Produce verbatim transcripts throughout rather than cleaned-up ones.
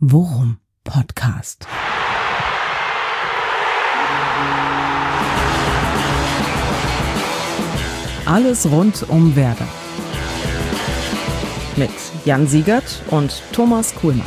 Worum Podcast. Alles rund um Werder. Mit Jan Siegert und Thomas Kuhlmann.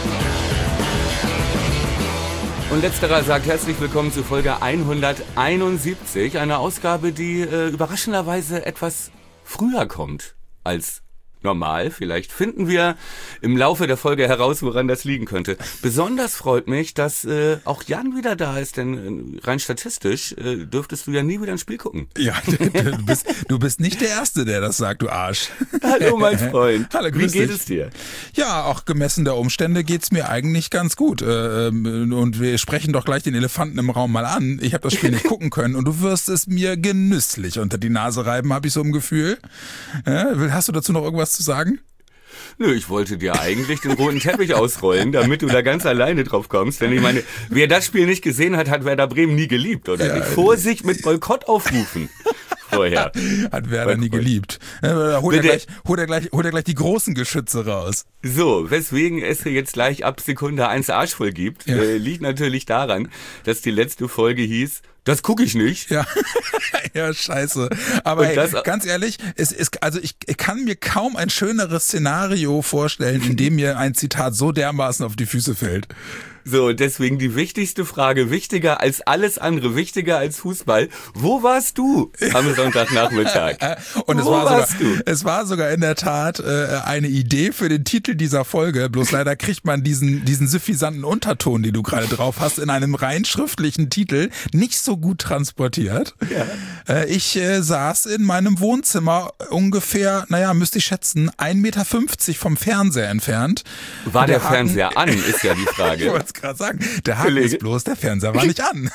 Und letzterer sagt herzlich willkommen zu Folge hunderteinundsiebzig, eine Ausgabe, die äh, überraschenderweise etwas früher kommt als normal. Vielleicht finden wir im Laufe der Folge heraus, woran das liegen könnte. Besonders freut mich, dass äh, auch Jan wieder da ist, denn äh, rein statistisch äh, dürftest du ja nie wieder ein Spiel gucken. Ja, du bist, du bist nicht der Erste, der das sagt, du Arsch. Hallo, mein Freund. Hallo, grüß Wie geht dich. es dir? Ja, auch gemessen der Umstände geht's mir eigentlich ganz gut. Und wir sprechen doch gleich den Elefanten im Raum mal an. Ich habe das Spiel nicht gucken können und du wirst es mir genüsslich unter die Nase reiben, habe ich so ein Gefühl. Hast du dazu noch irgendwas zu sagen? Nö, ich wollte dir eigentlich den roten Teppich ausrollen, damit du da ganz alleine drauf kommst. Denn ich meine, wer das Spiel nicht gesehen hat, hat Werder Bremen nie geliebt, oder? Ja, nicht? Vorsicht mit Boykott aufrufen. Vorher. Hat Werder nie geliebt. Holt er, gleich, holt, er gleich, holt er gleich die großen Geschütze raus. So, weswegen es jetzt gleich ab Sekunde eins Arsch voll gibt, ja. äh, liegt natürlich daran, dass die letzte Folge hieß, das gucke ich nicht. Ja, ja, scheiße. Aber hey, ganz ehrlich, es ist, also ich, ich kann mir kaum ein schöneres Szenario vorstellen, in dem mir ein Zitat so dermaßen auf die Füße fällt. So, deswegen die wichtigste Frage, wichtiger als alles andere, wichtiger als Fußball. Wo warst du am Sonntagnachmittag? Und es Wo war sogar, warst du? es war sogar in der Tat äh, eine Idee für den Titel dieser Folge. Bloß leider kriegt man diesen diesen suffisanten Unterton, den du gerade drauf hast, in einem rein schriftlichen Titel nicht so gut transportiert. Ja. Äh, ich äh, saß in meinem Wohnzimmer ungefähr, naja, müsste ich schätzen, ein Meter fünfzig vom Fernseher entfernt. War der, der Haken, Fernseher an, ist ja die Frage. Ich wollte es gerade sagen. Der Haken ist bloß, der Fernseher war nicht an.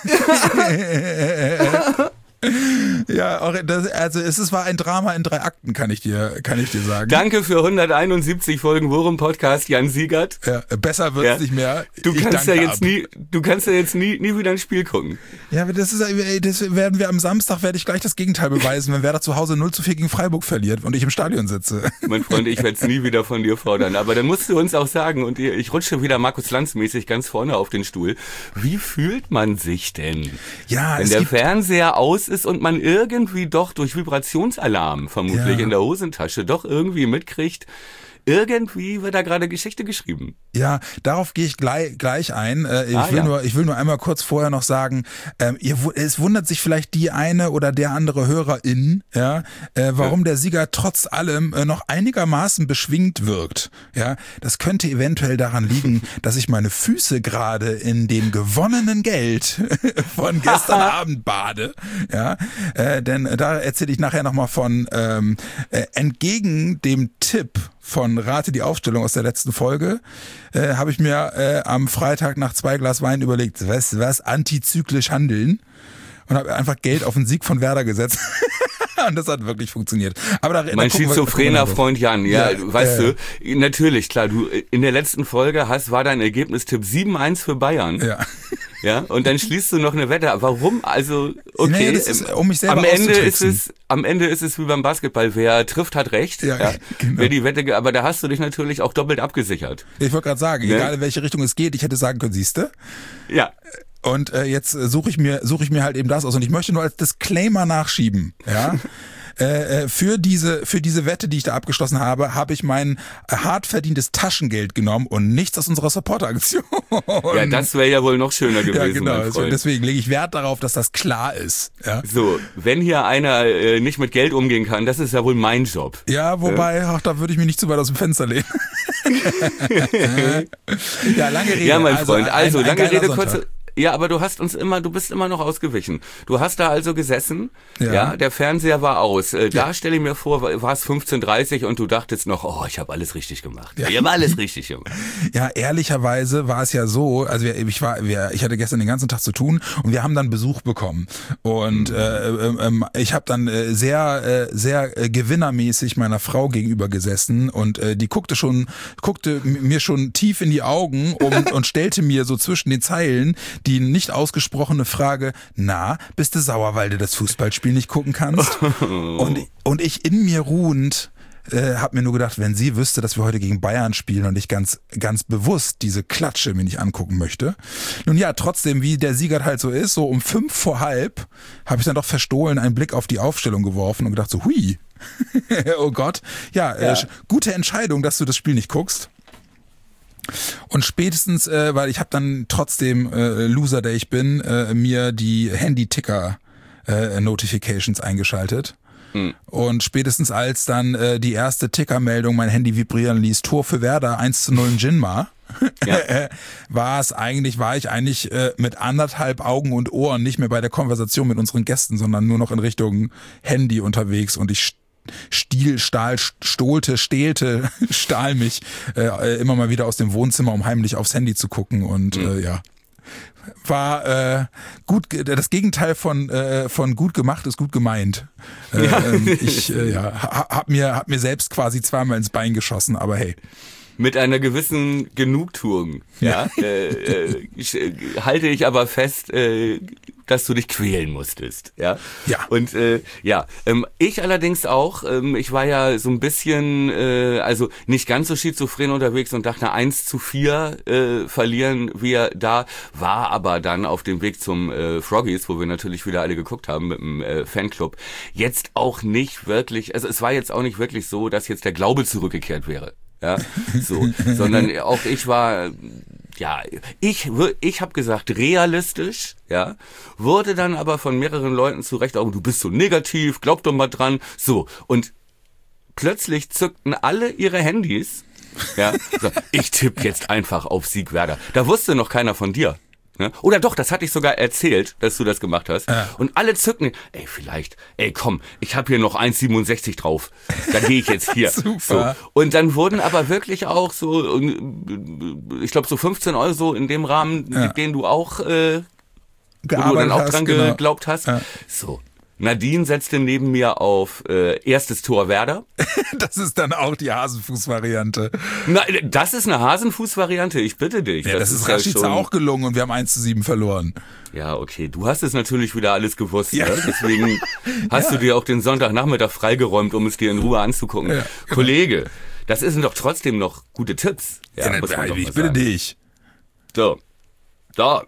Ja, auch das, also es, es war ein Drama in drei Akten, kann ich dir, kann ich dir sagen. Danke für hunderteinundsiebzig Folgen Worum Podcast, Jan Siegert. Ja, besser wird's ja. nicht mehr. Du ich kannst ja jetzt ab. nie, du kannst ja jetzt nie, nie wieder ein Spiel gucken. Ja, aber das ist, das werden wir am Samstag, werde ich gleich das Gegenteil beweisen, wenn Werder zu Hause null zu vier gegen Freiburg verliert und ich im Stadion sitze. Mein Freund, ich werde es nie wieder von dir fordern, aber dann musst du uns auch sagen, und ich rutsche wieder Markus Lanz mäßig ganz vorne auf den Stuhl. Wie fühlt man sich denn, ja, wenn es der gibt Fernseher aus ist und man irgendwie irgendwie doch durch Vibrationsalarm vermutlich ja. in der Hosentasche doch irgendwie mitkriegt, irgendwie wird da gerade Geschichte geschrieben. Ja, darauf gehe ich gleich, gleich ein. Ich, ah, will ja. nur, ich will nur einmal kurz vorher noch sagen, ähm, ihr, es wundert sich vielleicht die eine oder der andere Hörerin, ja, äh, warum ja. der Sieger trotz allem äh, noch einigermaßen beschwingt wirkt. Ja, das könnte eventuell daran liegen, dass ich meine Füße gerade in dem gewonnenen Geld von gestern Abend bade. Ja, äh, denn da erzähle ich nachher nochmal von ähm, äh, entgegen dem Tipp von Rate die Aufstellung aus der letzten Folge, äh, habe ich mir äh, am Freitag nach zwei Glas Wein überlegt, was, was, antizyklisch handeln und habe einfach Geld auf den Sieg von Werder gesetzt. Und das hat wirklich funktioniert. Aber da, mein da schizophrener Freund Jan, ja, ja weißt äh, du, natürlich, klar, du in der letzten Folge hast, war dein Ergebnistipp sieben eins für Bayern. Ja. Ja, und dann schließt du noch eine Wette. Warum? Also, okay, nee, das ist, um mich selber am Ende ist es, am Ende ist es wie beim Basketball, wer trifft, hat recht. Ja, ja. Genau. Wer die Wette, aber da hast du dich natürlich auch doppelt abgesichert. Ich wollte gerade sagen, ne? Egal in welche Richtung es geht, ich hätte sagen können, siehste. Ja. Und äh, jetzt suche ich mir suche ich mir halt eben das aus und ich möchte nur als Disclaimer nachschieben, ja. Äh, für diese für diese Wette, die ich da abgeschlossen habe, habe ich mein hart verdientes Taschengeld genommen und nichts aus unserer Supporteraktion. Ja, das wäre ja wohl noch schöner gewesen, ja, genau. mein Freund. Deswegen lege ich Wert darauf, dass das klar ist. Ja? So, wenn hier einer äh, nicht mit Geld umgehen kann, das ist ja wohl mein Job. Ja, wobei, ja? Ach, da würde ich mich nicht zu weit aus dem Fenster lehnen. Ja, lange Rede. Ja, mein also, Freund, also ein, ein lange Rede, Sonntag. kurze... Ja, aber du hast uns immer, du bist immer noch ausgewichen. Du hast da also gesessen, ja, ja der Fernseher war aus. Äh, da ja. stelle ich mir vor, war es fünfzehn Uhr dreißig und du dachtest noch, oh, ich habe alles richtig gemacht. Ja. Ich habe alles richtig gemacht. Ja, ehrlicherweise war es ja so, also ich war, ich hatte gestern den ganzen Tag zu tun und wir haben dann Besuch bekommen. Und mhm. äh, äh, ich habe dann äh, sehr, äh, sehr äh, gewinnermäßig meiner Frau gegenüber gesessen und äh, die guckte schon, guckte mir schon tief in die Augen und, und stellte mir so zwischen den Zeilen die nicht ausgesprochene Frage, na, bist du sauer, weil du das Fußballspiel nicht gucken kannst? Und, und ich in mir ruhend äh, habe mir nur gedacht, wenn sie wüsste, dass wir heute gegen Bayern spielen und ich ganz, ganz bewusst diese Klatsche mir nicht angucken möchte. Nun ja, trotzdem, wie der Siegert halt so ist, so um fünf vor halb habe ich dann doch verstohlen einen Blick auf die Aufstellung geworfen und gedacht so, hui, oh Gott. Ja, ja. Äh, gute Entscheidung, dass du das Spiel nicht guckst. Und spätestens, äh, weil ich habe dann trotzdem, äh, Loser, der ich bin, äh, mir die Handy-Ticker-Notifications äh, eingeschaltet. Mhm. Und spätestens als dann äh, die erste Tickermeldung mein Handy vibrieren ließ, Tor für Werder, eins zu null in Jinma, ja. war es eigentlich, war ich eigentlich äh, mit anderthalb Augen und Ohren nicht mehr bei der Konversation mit unseren Gästen, sondern nur noch in Richtung Handy unterwegs und ich Stiel, Stahl, stohlte, stehlte, stahl mich äh, immer mal wieder aus dem Wohnzimmer, um heimlich aufs Handy zu gucken und mhm. äh, ja, war äh, gut, das Gegenteil von äh, von gut gemacht ist gut gemeint. Äh, ja. ähm, ich äh, ja, hab mir hab mir selbst quasi zweimal ins Bein geschossen, aber hey. Mit einer gewissen Genugtuung, ja, äh, äh, ich, äh, halte ich aber fest, äh, dass du dich quälen musstest, ja. Ja. Und äh, ja, ähm, ich allerdings auch. Ähm, ich war ja so ein bisschen, äh, also nicht ganz so schizophren unterwegs und dachte, eins zu vier äh, verlieren wir da, war aber dann auf dem Weg zum äh, Froggies, wo wir natürlich wieder alle geguckt haben mit dem äh, Fanclub. Jetzt auch nicht wirklich, also es war jetzt auch nicht wirklich so, dass jetzt der Glaube zurückgekehrt wäre. Ja, so, sondern auch ich war, ja, ich, ich habe gesagt, realistisch, ja, wurde dann aber von mehreren Leuten zurecht, auch du bist so negativ, glaub doch mal dran, so, und plötzlich zückten alle ihre Handys, ja, so, ich tippe jetzt einfach auf Sieg Werder. Da wusste noch keiner von dir. Ne? Oder doch, das hatte ich sogar erzählt, dass du das gemacht hast. Ja. Und alle zücken, ey, vielleicht, ey, komm, ich habe hier noch eins Komma siebenundsechzig drauf. Da gehe ich jetzt hier. Super. So. Und dann wurden aber wirklich auch so, ich glaube so fünfzehn Euro so in dem Rahmen, ja. mit denen du auch, äh, wo du dann auch hast, dran genau. geglaubt hast. Ja. So. Nadine setzte neben mir auf äh, erstes Tor Werder. Das ist dann auch die Hasenfuß-Variante. Na, das ist eine Hasenfuß-Variante, ich bitte dich. Ja, das, das ist Rashica ja auch gelungen und wir haben eins zu sieben verloren. Ja, okay, du hast es natürlich wieder alles gewusst. Ja. Ne? Deswegen hast ja. du dir auch den Sonntagnachmittag freigeräumt, um es dir in Ruhe anzugucken. Ja, genau. Kollege, das sind doch trotzdem noch gute Tipps. Ja, ja, muss man doch ich bitte dich. So, da.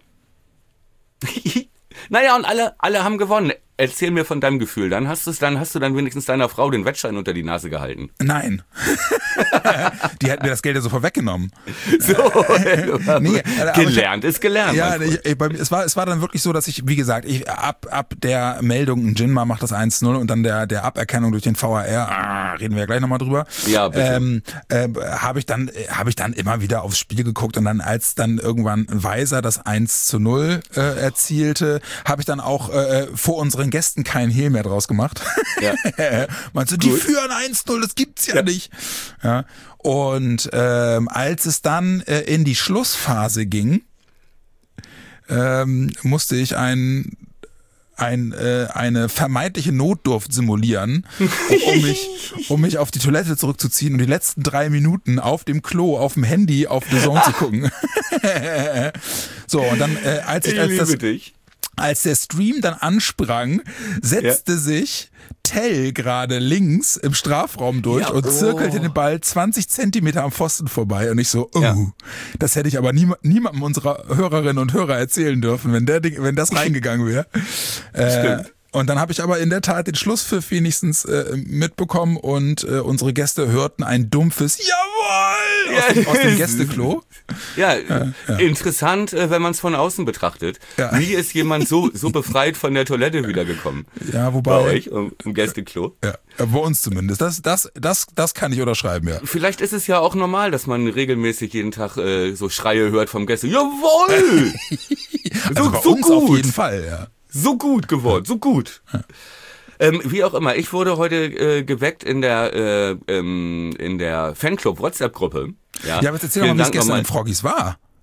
Naja, und alle, alle haben gewonnen. Erzähl mir von deinem Gefühl. Dann hast du es, dann hast du dann wenigstens deiner Frau den Wettschein unter die Nase gehalten. Nein. Die hat mir das Geld ja sofort weggenommen. So, nee, gelernt ist gelernt. Ja, ich, ich, es war es war dann wirklich so, dass ich, wie gesagt, ich ab ab der Meldung, Jinma macht das eins zu null und dann der der Aberkennung durch den V A R, ah, reden wir ja gleich nochmal drüber. Ja, bitte. Ähm, äh, habe ich dann habe ich dann immer wieder aufs Spiel geguckt und dann als dann irgendwann Weiser das eins zu null äh, erzielte, habe ich dann auch äh, vor unseren Gästen keinen Hehl mehr draus gemacht. Ja. Meinst du, die Gut. führen eins zu null, das gibt's ja, ja. nicht. Ja. Und ähm, als es dann äh, in die Schlussphase ging, ähm, musste ich ein, ein, äh, eine vermeintliche Notdurft simulieren, um, um, mich, um mich auf die Toilette zurückzuziehen und die letzten drei Minuten auf dem Klo, auf dem Handy, auf The Zone zu gucken. So, und dann, äh, als ich, als das... Dich. Als der Stream dann ansprang, setzte ja. sich Tell gerade links im Strafraum durch ja, und zirkelte oh. den Ball zwanzig Zentimeter am Pfosten vorbei. Und ich so, oh, ja. das hätte ich aber nie, niemandem unserer Hörerinnen und Hörer erzählen dürfen, wenn der Ding, wenn das reingegangen wäre. äh, Und dann habe ich aber in der Tat den Schlusspfiff wenigstens äh, mitbekommen und äh, unsere Gäste hörten ein dumpfes Jawohl aus dem, aus dem Gästeklo. Ja, ja, ja. Interessant, äh, wenn man es von außen betrachtet. Ja. Wie ist jemand so so befreit von der Toilette wiedergekommen? Ja, wobei... Bei euch im, im Gästeklo? Ja, bei uns zumindest. Das, das, das, das kann ich unterschreiben, ja. Vielleicht ist es ja auch normal, dass man regelmäßig jeden Tag äh, so Schreie hört vom Gäste. Jawohl! Also so, bei so uns gut. Auf jeden Fall, ja. So gut geworden, so gut. Ja. Ähm, wie auch immer, ich wurde heute äh, geweckt in der äh, ähm, in der Fanclub-WhatsApp-Gruppe. Ja, ja, aber jetzt erzähl doch mal, wie es gestern in Froggies war.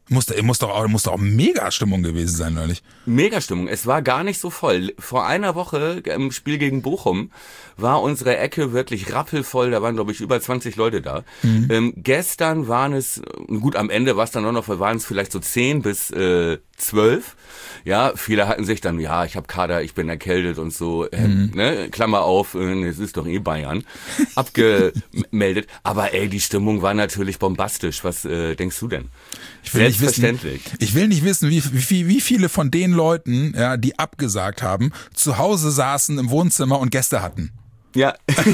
Muss, muss doch auch, muss doch auch Mega-Stimmung gewesen sein, oder nicht? Mega-Stimmung. Es war gar nicht so voll. Vor einer Woche im Spiel gegen Bochum war unsere Ecke wirklich rappelvoll. Da waren, glaube ich, über zwanzig Leute da. Mhm. Ähm, gestern waren es, gut, am Ende war es dann auch noch, waren es vielleicht so zehn bis äh, zwölf. Ja, viele hatten sich dann, ja, ich habe Kader, ich bin erkältet und so, äh, mhm. ne, Klammer auf, äh, es ist doch eh Bayern, abgemeldet. Aber ey, die Stimmung war natürlich bombastisch. Was äh, denkst du denn? Ich will Selbstverständlich. Nicht wissen, ich will nicht wissen, wie, wie, wie viele von den Leuten, ja, die abgesagt haben, zu Hause saßen im Wohnzimmer und Gäste hatten. Ja.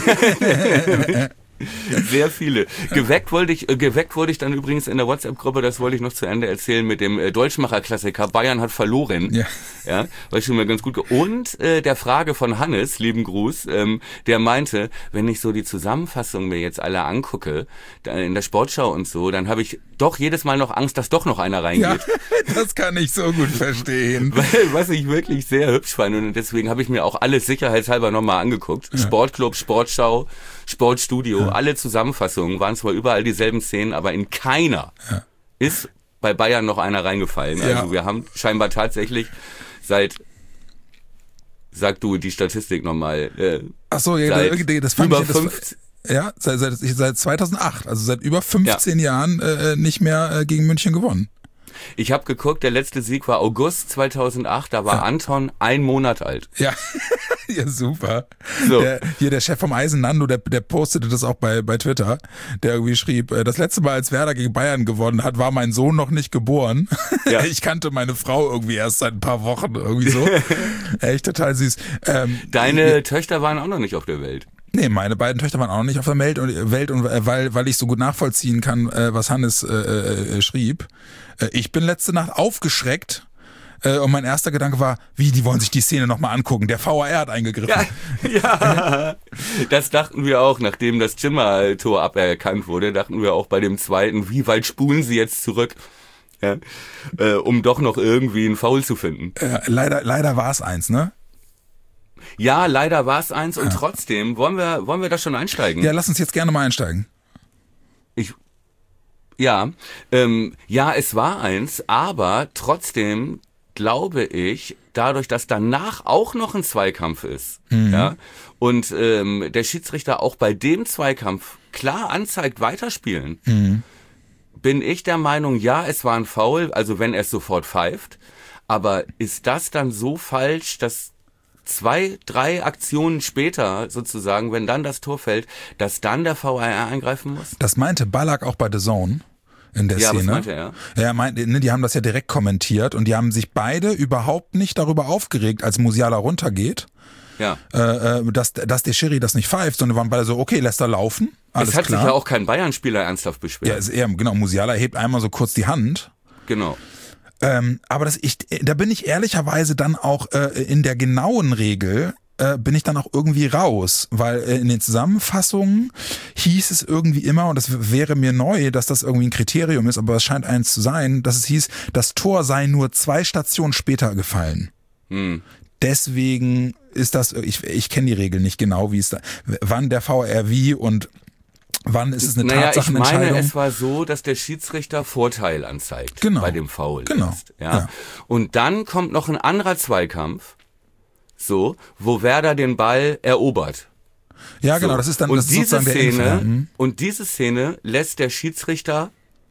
Sehr viele. Geweckt wollte ich, äh, geweckt wurde ich dann übrigens in der WhatsApp-Gruppe, das wollte ich noch zu Ende erzählen, mit dem äh, Deutschmacher-Klassiker Bayern hat verloren. Ja. Ja, war schon mal ganz gut. Und äh, der Frage von Hannes, lieben Gruß, ähm, der meinte, wenn ich so die Zusammenfassung mir jetzt alle angucke, da, in der Sportschau und so, dann habe ich doch jedes Mal noch Angst, dass doch noch einer reingeht. Ja, das kann ich so gut verstehen. Was ich wirklich sehr hübsch fand und deswegen habe ich mir auch alles sicherheitshalber nochmal angeguckt. Ja. Sportclub, Sportschau, Sportstudio, ja. Alle Zusammenfassungen waren zwar überall dieselben Szenen, aber in keiner ja. ist bei Bayern noch einer reingefallen. Ja. Also wir haben scheinbar tatsächlich seit, sag du die Statistik nochmal, äh, ach so, ja, seit das fand über ich, das fünfzehn, ja, seit, seit, seit zweitausendacht, also seit über fünfzehn ja. Jahren äh, nicht mehr äh, gegen München gewonnen. Ich habe geguckt, der letzte Sieg war August zweitausendacht, da war ja. Anton ein Monat alt. Ja, ja super. So. Der, hier der Chef vom Eisen, Nando, der, der postete das auch bei, bei Twitter, der irgendwie schrieb, das letzte Mal, als Werder gegen Bayern gewonnen hat, war mein Sohn noch nicht geboren. Ja. Ich kannte meine Frau irgendwie erst seit ein paar Wochen, irgendwie so. Echt total süß. Ähm, Deine ich, Töchter waren auch noch nicht auf der Welt. Nee, meine beiden Töchter waren auch noch nicht auf der Welt und, Welt und weil, weil ich so gut nachvollziehen kann, was Hannes äh, äh, schrieb. Ich bin letzte Nacht aufgeschreckt äh, und mein erster Gedanke war, wie, die wollen sich die Szene nochmal angucken. Der V A R hat eingegriffen. Ja, ja, das dachten wir auch, nachdem das Zimmer-Tor aberkannt wurde, dachten wir auch bei dem zweiten, wie weit spulen sie jetzt zurück, ja, äh, um doch noch irgendwie einen Foul zu finden. Äh, leider leider war es eins, ne? Ja, leider war es eins und ja. trotzdem, wollen wir, wollen wir da schon einsteigen? Ja, lass uns jetzt gerne mal einsteigen. Ich... Ja, ähm, ja, es war eins, aber trotzdem glaube ich, dadurch, dass danach auch noch ein Zweikampf ist, mhm. ja, und ähm, der Schiedsrichter auch bei dem Zweikampf klar anzeigt, weiterspielen, mhm. bin ich der Meinung, ja, es war ein Foul, also wenn er es sofort pfeift, aber ist das dann so falsch, dass zwei, drei Aktionen später sozusagen, wenn dann das Tor fällt, dass dann der V A R eingreifen muss? Das meinte Ballack auch bei The Zone in der ja, Szene. Ja, was meinte er? Ja, meinte, ne, die haben das ja direkt kommentiert und die haben sich beide überhaupt nicht darüber aufgeregt, als Musiala runtergeht. Ja. Äh, dass, dass der Schiri das nicht pfeift, sondern waren beide so, okay, lässt er laufen. Alles es hat klar. sich ja auch kein Bayern-Spieler ernsthaft beschwert. Ja, ist eher, genau, Musiala hebt einmal so kurz die Hand. Genau. Ähm, aber das ich, da bin ich ehrlicherweise dann auch äh, in der genauen Regel äh, bin ich dann auch irgendwie raus, weil äh, in den Zusammenfassungen hieß es irgendwie immer, und das wäre mir neu, dass das irgendwie ein Kriterium ist, aber es scheint eins zu sein, dass es hieß, das Tor sei nur zwei Stationen später gefallen. Hm. Deswegen ist das, ich, ich kenne die Regel nicht genau, wie es da, wann der V A R wie und wann ist es eine naja, Tatsachenentscheidung? Ich meine, es war so, dass der Schiedsrichter Vorteil anzeigt genau. bei dem Foul. Genau. Jetzt, ja? ja. Und dann kommt noch ein anderer Zweikampf, so, wo Werder den Ball erobert. Ja, genau, so. das ist dann und das diese ist der Szene mhm. Und diese Szene lässt der Schiedsrichter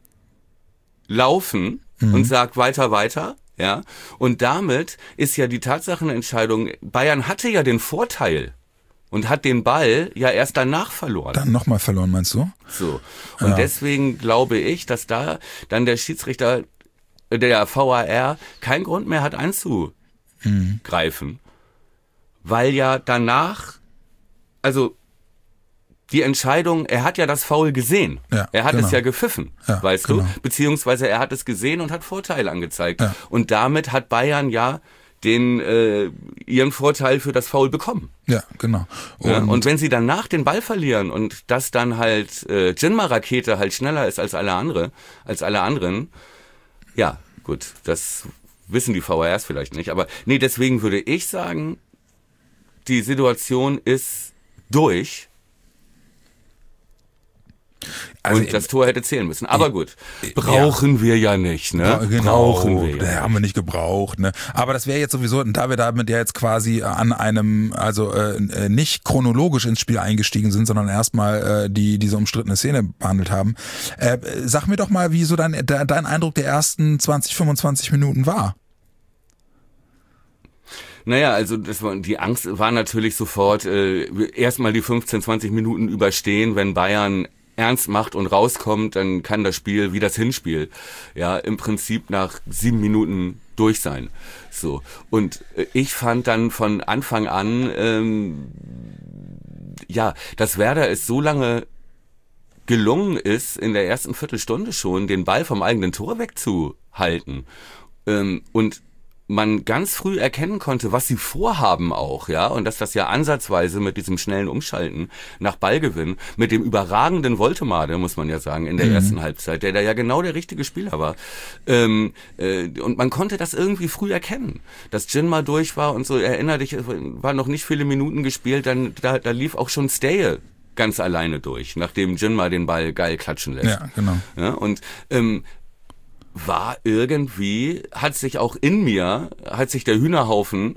laufen mhm. und sagt weiter, weiter. Ja. Und damit ist ja die Tatsachenentscheidung, Bayern hatte ja den Vorteil. Und hat den Ball ja erst danach verloren. Dann nochmal verloren, meinst du? So. Und ja. deswegen glaube ich, dass da dann der Schiedsrichter, der V A R, keinen Grund mehr hat einzugreifen. Mhm. Weil ja danach, also die Entscheidung, er hat ja das Foul gesehen. Ja, er hat genau. es ja gepfiffen, ja, weißt genau. du? Beziehungsweise er hat es gesehen und hat Vorteil angezeigt. Ja. Und damit hat Bayern ja den äh, ihren Vorteil für das Foul bekommen. Ja, genau. Und, ja, und wenn sie danach den Ball verlieren und das dann halt äh, Jinma-Rakete halt schneller ist als alle andere, als alle anderen, ja, gut, das wissen die V A Rs vielleicht nicht, aber nee, deswegen würde ich sagen, die Situation ist durch. Also und das Tor hätte zählen müssen. Aber gut, brauchen ja. wir ja nicht, ne? Genau, brauchen wir. Ja. haben wir nicht gebraucht, ne? Aber das wäre jetzt sowieso, da wir damit ja jetzt quasi an einem, also äh, nicht chronologisch ins Spiel eingestiegen sind, sondern erstmal äh, die diese umstrittene Szene behandelt haben. Äh, sag mir doch mal, wie so dein, dein Eindruck der ersten zwanzig, fünfundzwanzig Minuten war. Naja, also das war, die Angst war natürlich sofort äh, erstmal die fünfzehn, zwanzig Minuten überstehen, wenn Bayern ernst macht und rauskommt, dann kann das Spiel wie das Hinspiel ja im Prinzip nach sieben Minuten durch sein. So, und ich fand dann von Anfang an ähm, ja, dass Werder es so lange gelungen ist, in der ersten Viertelstunde schon den Ball vom eigenen Tor wegzuhalten ähm, und man ganz früh erkennen konnte, was sie vorhaben auch, ja, und dass das ja ansatzweise mit diesem schnellen Umschalten nach Ballgewinn, mit dem überragenden Woltemade, muss man ja sagen, in der mhm. ersten Halbzeit, der da ja genau der richtige Spieler war, ähm, äh, und man konnte das irgendwie früh erkennen, dass Gin mal durch war und so, erinnere dich, war noch nicht viele Minuten gespielt, dann da, da lief auch schon Steje ganz alleine durch, nachdem Gin mal den Ball geil klatschen lässt. Ja, genau. Ja, und ähm, war irgendwie, hat sich auch in mir, hat sich der Hühnerhaufen,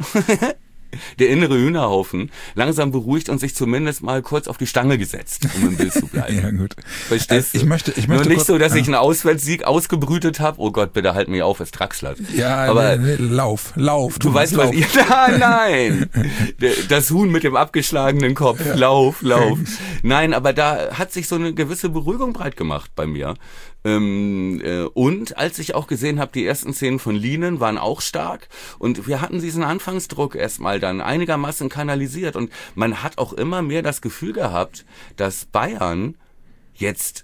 der innere Hühnerhaufen, langsam beruhigt und sich zumindest mal kurz auf die Stange gesetzt, um im Bild zu bleiben. Ja, gut. Verstehst äh, ich du? möchte, ich möchte Nur nicht kurz, so, dass ja. ich einen Auswärtssieg ausgebrütet habe. Oh Gott, bitte halt mich auf, es Traxlert. Ja, aber nee, nee, lauf, lauf. Du weißt, was ich... Nein, das Huhn mit dem abgeschlagenen Kopf. Ja. Lauf, lauf. Nein, aber da hat sich so eine gewisse Beruhigung breit gemacht bei mir. Ähm, äh, und als ich auch gesehen habe, die ersten Szenen von Lienen waren auch stark und wir hatten diesen Anfangsdruck erstmal dann einigermaßen kanalisiert und man hat auch immer mehr das Gefühl gehabt, dass Bayern jetzt,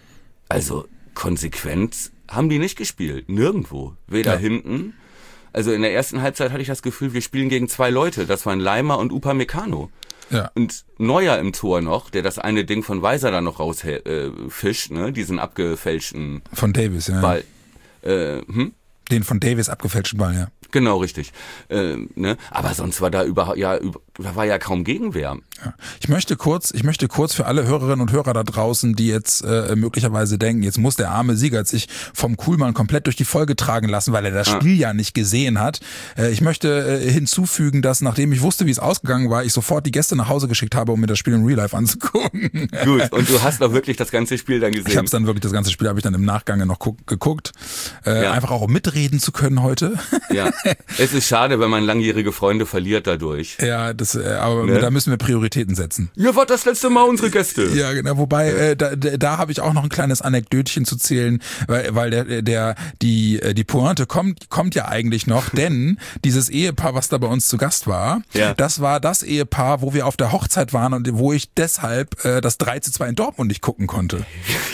also konsequent haben die nicht gespielt, nirgendwo, weder ja. hinten, also in der ersten Halbzeit hatte ich das Gefühl, wir spielen gegen zwei Leute, das waren Leimer und Upamecano. Ja. Und Neuer im Tor noch, der das eine Ding von Weiser dann noch rausfischt, äh, ne, diesen abgefälschten von Davis, ja. Ball. Äh, hm? Den von Davis abgefälschten Ball, ja. Genau, richtig. Äh, ne? Aber sonst war da überhaupt, ja, über, da war ja kaum Gegenwehr. Ja. Ich möchte kurz, ich möchte kurz für alle Hörerinnen und Hörer da draußen, die jetzt äh, möglicherweise denken, jetzt muss der arme Siegert sich vom Kuhlmann komplett durch die Folge tragen lassen, weil er das Spiel ah. ja nicht gesehen hat. Äh, ich möchte äh, hinzufügen, dass nachdem ich wusste, wie es ausgegangen war, ich sofort die Gäste nach Hause geschickt habe, um mir das Spiel in Real Life anzugucken. Gut, und du hast doch wirklich das ganze Spiel dann gesehen. Ich habe es dann wirklich, das ganze Spiel habe ich dann im Nachgang noch guck, geguckt. Äh, ja. Einfach auch um mitreden zu können heute. Ja, es ist schade, wenn man langjährige Freunde verliert dadurch. Ja, das, äh, aber ne? da müssen wir Prioritäten setzen. Ihr wart das letzte Mal unsere Gäste. Ja, genau. Wobei, äh, da, da habe ich auch noch ein kleines Anekdötchen zu zählen, weil, weil der, der, die, die Pointe kommt, kommt ja eigentlich noch, denn dieses Ehepaar, was da bei uns zu Gast war, ja. das war das Ehepaar, wo wir auf der Hochzeit waren und wo ich deshalb äh, das drei zu zwei in Dortmund nicht gucken konnte.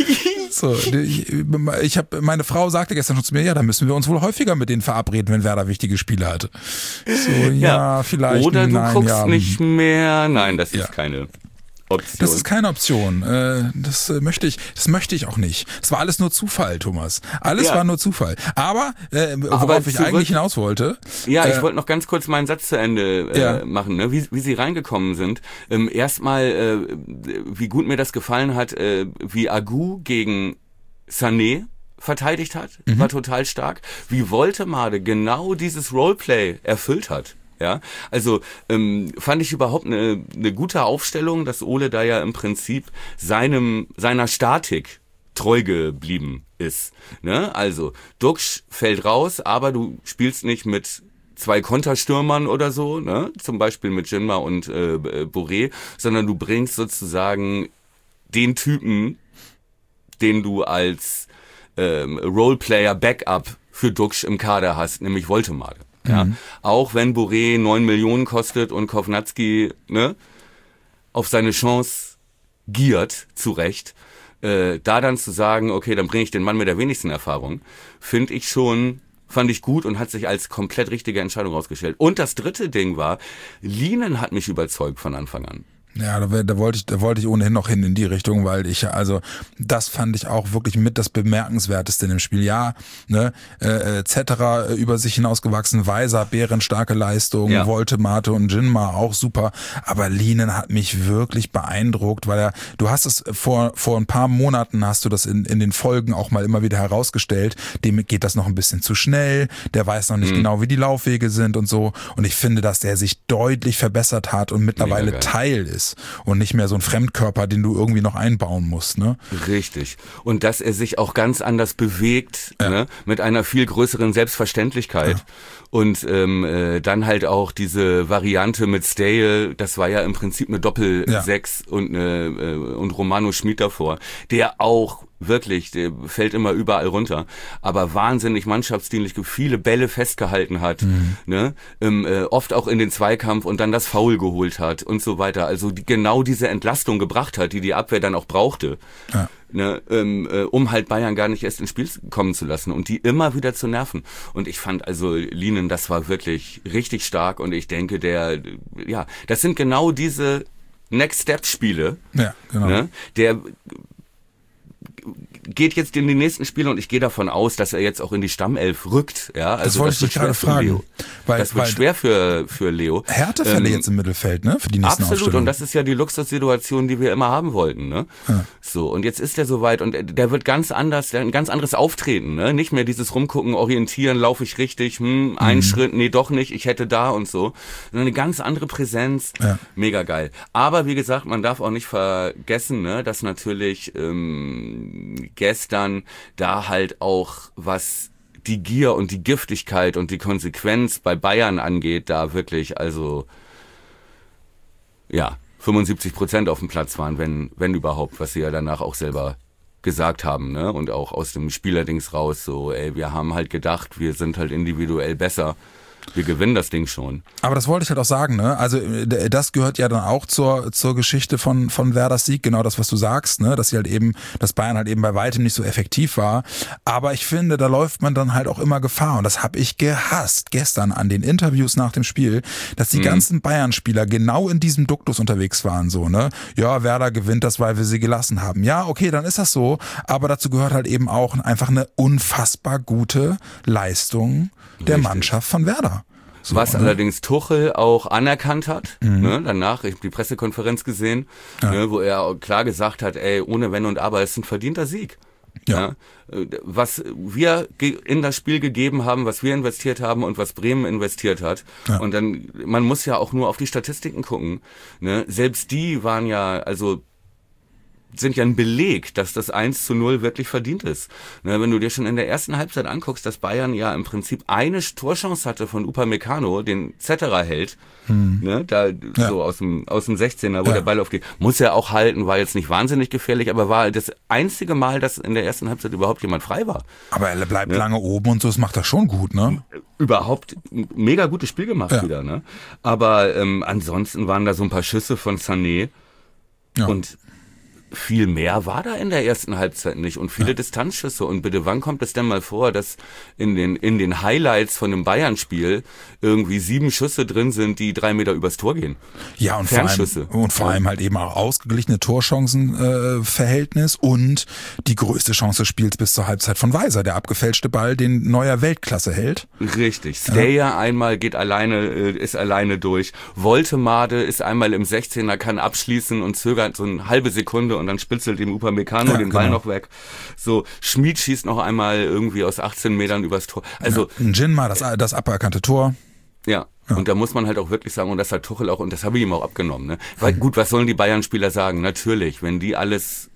So, ich, ich habe, meine Frau sagte gestern schon zu mir, ja, da müssen wir uns wohl häufiger mit denen verabreden, wenn Werder wichtige Spiele hatte. So, ja, ja vielleicht. Oder du nein, guckst ja. nicht mehr. Nein, das ist ja. keine Option. Das ist keine Option. Das möchte ich, das möchte ich auch nicht. Das war alles nur Zufall, Thomas. Alles ja. war nur Zufall. Aber, äh, worauf Aber ich eigentlich hinaus wollte. Ja, ich äh, wollte noch ganz kurz meinen Satz zu Ende äh, ja. machen, ne? wie, wie sie reingekommen sind. Ähm, erstmal, äh, wie gut mir das gefallen hat, äh, wie Agu gegen Sané verteidigt hat, mhm. war total stark. Wie Woltemade genau dieses Roleplay erfüllt hat. Ja, also ähm, fand ich überhaupt eine, eine gute Aufstellung, dass Ole da ja im Prinzip seinem seiner Statik treu geblieben ist. Ne? Also Duxch fällt raus, aber du spielst nicht mit zwei Konterstürmern oder so, ne? Zum Beispiel mit Jinma und äh, Boré, sondern du bringst sozusagen den Typen, den du als ähm, Roleplayer-Backup für Duxch im Kader hast, nämlich Woltemade. Ja, mhm. Auch wenn Boré neun Millionen kostet und Kovnatski ne, auf seine Chance giert, zu Recht, äh, da dann zu sagen, okay, dann bringe ich den Mann mit der wenigsten Erfahrung, finde ich schon, fand ich gut und hat sich als komplett richtige Entscheidung rausgestellt. Und das dritte Ding war, Lienen hat mich überzeugt von Anfang an. Ja, da, da wollte ich, da wollte ich ohnehin noch hin in die Richtung, weil ich, also das fand ich auch wirklich mit das Bemerkenswerteste in dem Spiel. Ja, ne, äh, et cetera über sich hinausgewachsen, Weiser, bärenstarke Leistung, ja. Volte-Mate und Jinma auch super, aber Linen hat mich wirklich beeindruckt, weil er, du hast es vor vor ein paar Monaten hast du das in in den Folgen auch mal immer wieder herausgestellt, dem geht das noch ein bisschen zu schnell, der weiß noch nicht mhm. genau, wie die Laufwege sind und so, und ich finde, dass der sich deutlich verbessert hat und mittlerweile Teil ist und nicht mehr so ein Fremdkörper, den du irgendwie noch einbauen musst, ne? Richtig. Und dass er sich auch ganz anders bewegt, ja. ne? Mit einer viel größeren Selbstverständlichkeit. Ja. Und ähm, äh, dann halt auch diese Variante mit Stale, das war ja im Prinzip eine Doppel-Sechs ja. und, eine, äh, und Romano Schmid davor, der auch wirklich, der fällt immer überall runter, aber wahnsinnig mannschaftsdienlich viele Bälle festgehalten hat, mhm. ne? ähm, äh, oft auch in den Zweikampf und dann das Foul geholt hat und so weiter. Also die, genau diese Entlastung gebracht hat, die die Abwehr dann auch brauchte. Ja. Ne, ähm, äh, um halt Bayern gar nicht erst ins Spiel kommen zu lassen und die immer wieder zu nerven. Und ich fand also Linen, das war wirklich richtig stark und ich denke, der, ja, das sind genau diese Next-Step-Spiele. Ja, genau. Ne, der geht jetzt in die nächsten Spiele und ich gehe davon aus, dass er jetzt auch in die Stammelf rückt. Ja, also das wollte das ich dich gerade fragen. Weil, das wird weil schwer für für Leo. Härtefälle ähm, jetzt im Mittelfeld, ne? Für die nächsten Absolut, und das ist ja die Luxussituation, die wir immer haben wollten, ne? Ja. So, und jetzt ist er soweit und der wird ganz anders, der ein ganz anderes Auftreten, ne? Nicht mehr dieses Rumgucken, orientieren, laufe ich richtig, hm, einen mhm. Schritt, nee, doch nicht, ich hätte da und so. Sondern eine ganz andere Präsenz, ja. Mega geil. Aber wie gesagt, man darf auch nicht vergessen, ne, dass natürlich ähm, gestern da halt auch was die Gier und die Giftigkeit und die Konsequenz bei Bayern angeht, da wirklich also ja fünfundsiebzig Prozent auf dem Platz waren, wenn wenn überhaupt, was sie ja danach auch selber gesagt haben, ne, und auch aus dem Spielerdings raus, so, ey, wir haben halt gedacht, wir sind halt individuell besser. Wir gewinnen das Ding schon. Aber das wollte ich halt auch sagen, ne? Also das gehört ja dann auch zur zur Geschichte von von Werders Sieg, genau das, was du sagst, ne? Dass sie halt eben, dass Bayern halt eben bei weitem nicht so effektiv war. Aber ich finde, da läuft man dann halt auch immer Gefahr. Und das habe ich gehasst gestern an den Interviews nach dem Spiel, dass die mhm. ganzen Bayern-Spieler genau in diesem Duktus unterwegs waren, so, ne? Ja, Werder gewinnt das, weil wir sie gelassen haben. Ja, okay, dann ist das so. Aber dazu gehört halt eben auch einfach eine unfassbar gute Leistung der Richtig. Mannschaft von Werder. So, was ne? allerdings Tuchel auch anerkannt hat, mhm. ne, danach, ich habe die Pressekonferenz gesehen, ja. ne, wo er klar gesagt hat, ey, ohne Wenn und Aber, es ist ein verdienter Sieg. Ja. Ja. Was wir in das Spiel gegeben haben, was wir investiert haben und was Bremen investiert hat. Ja. Und dann, man muss ja auch nur auf die Statistiken gucken. Ne? Selbst die waren ja, also sind ja ein Beleg, dass das eins zu null wirklich verdient ist. Ne, wenn du dir schon in der ersten Halbzeit anguckst, dass Bayern ja im Prinzip eine Torchance hatte von Upamecano, den Zetterer hält, hm. ne, da ja. so aus dem aus dem sechzehner, wo ja. der Ball aufgeht, muss er auch halten, war jetzt nicht wahnsinnig gefährlich, aber war das einzige Mal, dass in der ersten Halbzeit überhaupt jemand frei war. Aber er bleibt ne? lange oben und so, das macht er schon gut, ne? Überhaupt ein mega gutes Spiel gemacht ja. wieder, ne? Aber ähm, ansonsten waren da so ein paar Schüsse von Sané ja. und viel mehr war da in der ersten Halbzeit nicht und viele ja. Distanzschüsse. Und bitte, wann kommt es denn mal vor, dass in den in den Highlights von einem Bayern-Spiel irgendwie sieben Schüsse drin sind, die drei Meter übers Tor gehen? Ja, und vor allem, und vor allem halt eben auch ausgeglichene Torchancenverhältnis äh, und die größte Chance des Spiels bis zur Halbzeit von Weiser, der abgefälschte Ball, den Neuer Weltklasse hält. Richtig. Steyer ja. einmal geht alleine, ist alleine durch. Woltemade ist einmal im sechzehner, kann abschließen und zögert so eine halbe Sekunde und dann spitzelt dem Upamecano ja, den Ball genau. noch weg. So, Schmid schießt noch einmal irgendwie aus achtzehn Metern übers Tor. Also ja, Jinma, das, das aberkannte Tor. Ja. ja, und da muss man halt auch wirklich sagen, und das hat Tuchel auch, und das habe ich ihm auch abgenommen. Ne? Weil, gut, was sollen die Bayern-Spieler sagen? Natürlich, wenn die alles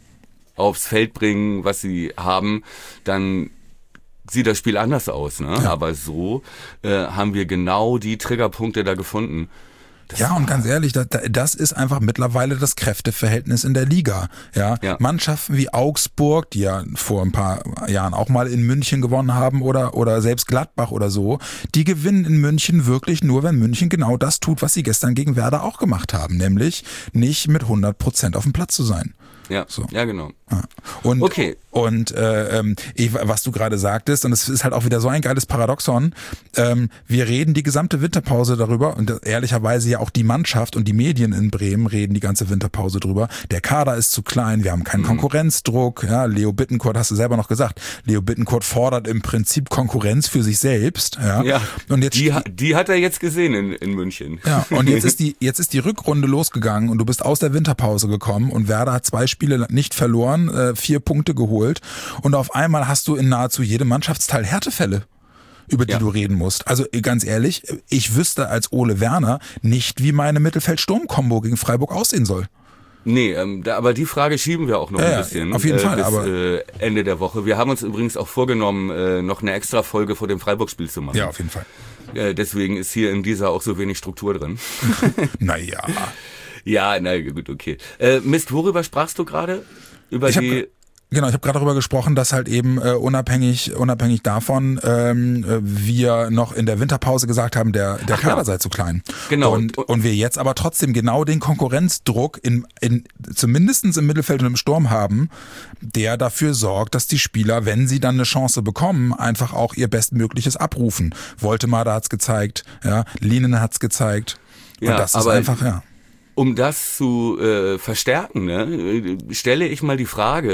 aufs Feld bringen, was sie haben, dann sieht das Spiel anders aus. Ne? Ja. Aber so äh, haben wir genau die Triggerpunkte da gefunden. Das ja, und ganz ehrlich, das, das ist einfach mittlerweile das Kräfteverhältnis in der Liga. Ja? ja, Mannschaften wie Augsburg, die ja vor ein paar Jahren auch mal in München gewonnen haben oder oder selbst Gladbach oder so, die gewinnen in München wirklich nur, wenn München genau das tut, was sie gestern gegen Werder auch gemacht haben, nämlich nicht mit hundert Prozent auf dem Platz zu sein. Ja, so. ja genau. Ja. Und, okay. Und äh, ähm, was du gerade sagtest, und es ist halt auch wieder so ein geiles Paradoxon, ähm, wir reden die gesamte Winterpause darüber und ehrlicherweise ja auch die Mannschaft und die Medien in Bremen reden die ganze Winterpause drüber. Der Kader ist zu klein, wir haben keinen mhm. Konkurrenzdruck. Ja, Leo Bittencourt, hast du selber noch gesagt, Leo Bittencourt fordert im Prinzip Konkurrenz für sich selbst. Ja, ja und jetzt die, die hat er jetzt gesehen in, in München. Ja, und jetzt ist die jetzt ist die Rückrunde losgegangen und du bist aus der Winterpause gekommen und Werder hat zwei Spiele nicht verloren, äh, vier Punkte geholt und auf einmal hast du in nahezu jedem Mannschaftsteil Härtefälle, über die ja. du reden musst. Also ganz ehrlich, ich wüsste als Ole Werner nicht, wie meine Mittelfeld-Sturm-Kombo gegen Freiburg aussehen soll. Nee, ähm, da, aber die Frage schieben wir auch noch ja, ein bisschen. Auf jeden äh, Fall, bis, aber äh, Ende der Woche. Wir haben uns übrigens auch vorgenommen, äh, noch eine extra Folge vor dem Freiburg-Spiel zu machen. Ja, auf jeden Fall. Äh, deswegen ist hier in dieser auch so wenig Struktur drin. Naja. Ja, na gut, okay. Äh, Mist, worüber sprachst du gerade? Über ich die... Hab, genau, ich habe gerade darüber gesprochen, dass halt eben äh, unabhängig unabhängig davon ähm, wir noch in der Winterpause gesagt haben, der der Ach, Kader ja. sei zu klein. Genau. Und, und wir jetzt aber trotzdem genau den Konkurrenzdruck in, in zumindestens im Mittelfeld und im Sturm haben, der dafür sorgt, dass die Spieler, wenn sie dann eine Chance bekommen, einfach auch ihr Bestmögliches abrufen. Woltemade hat's gezeigt, ja, Lienen hat's gezeigt. Und ja, das ist aber einfach, ja. Um das zu äh, verstärken, ne, stelle ich mal die Frage,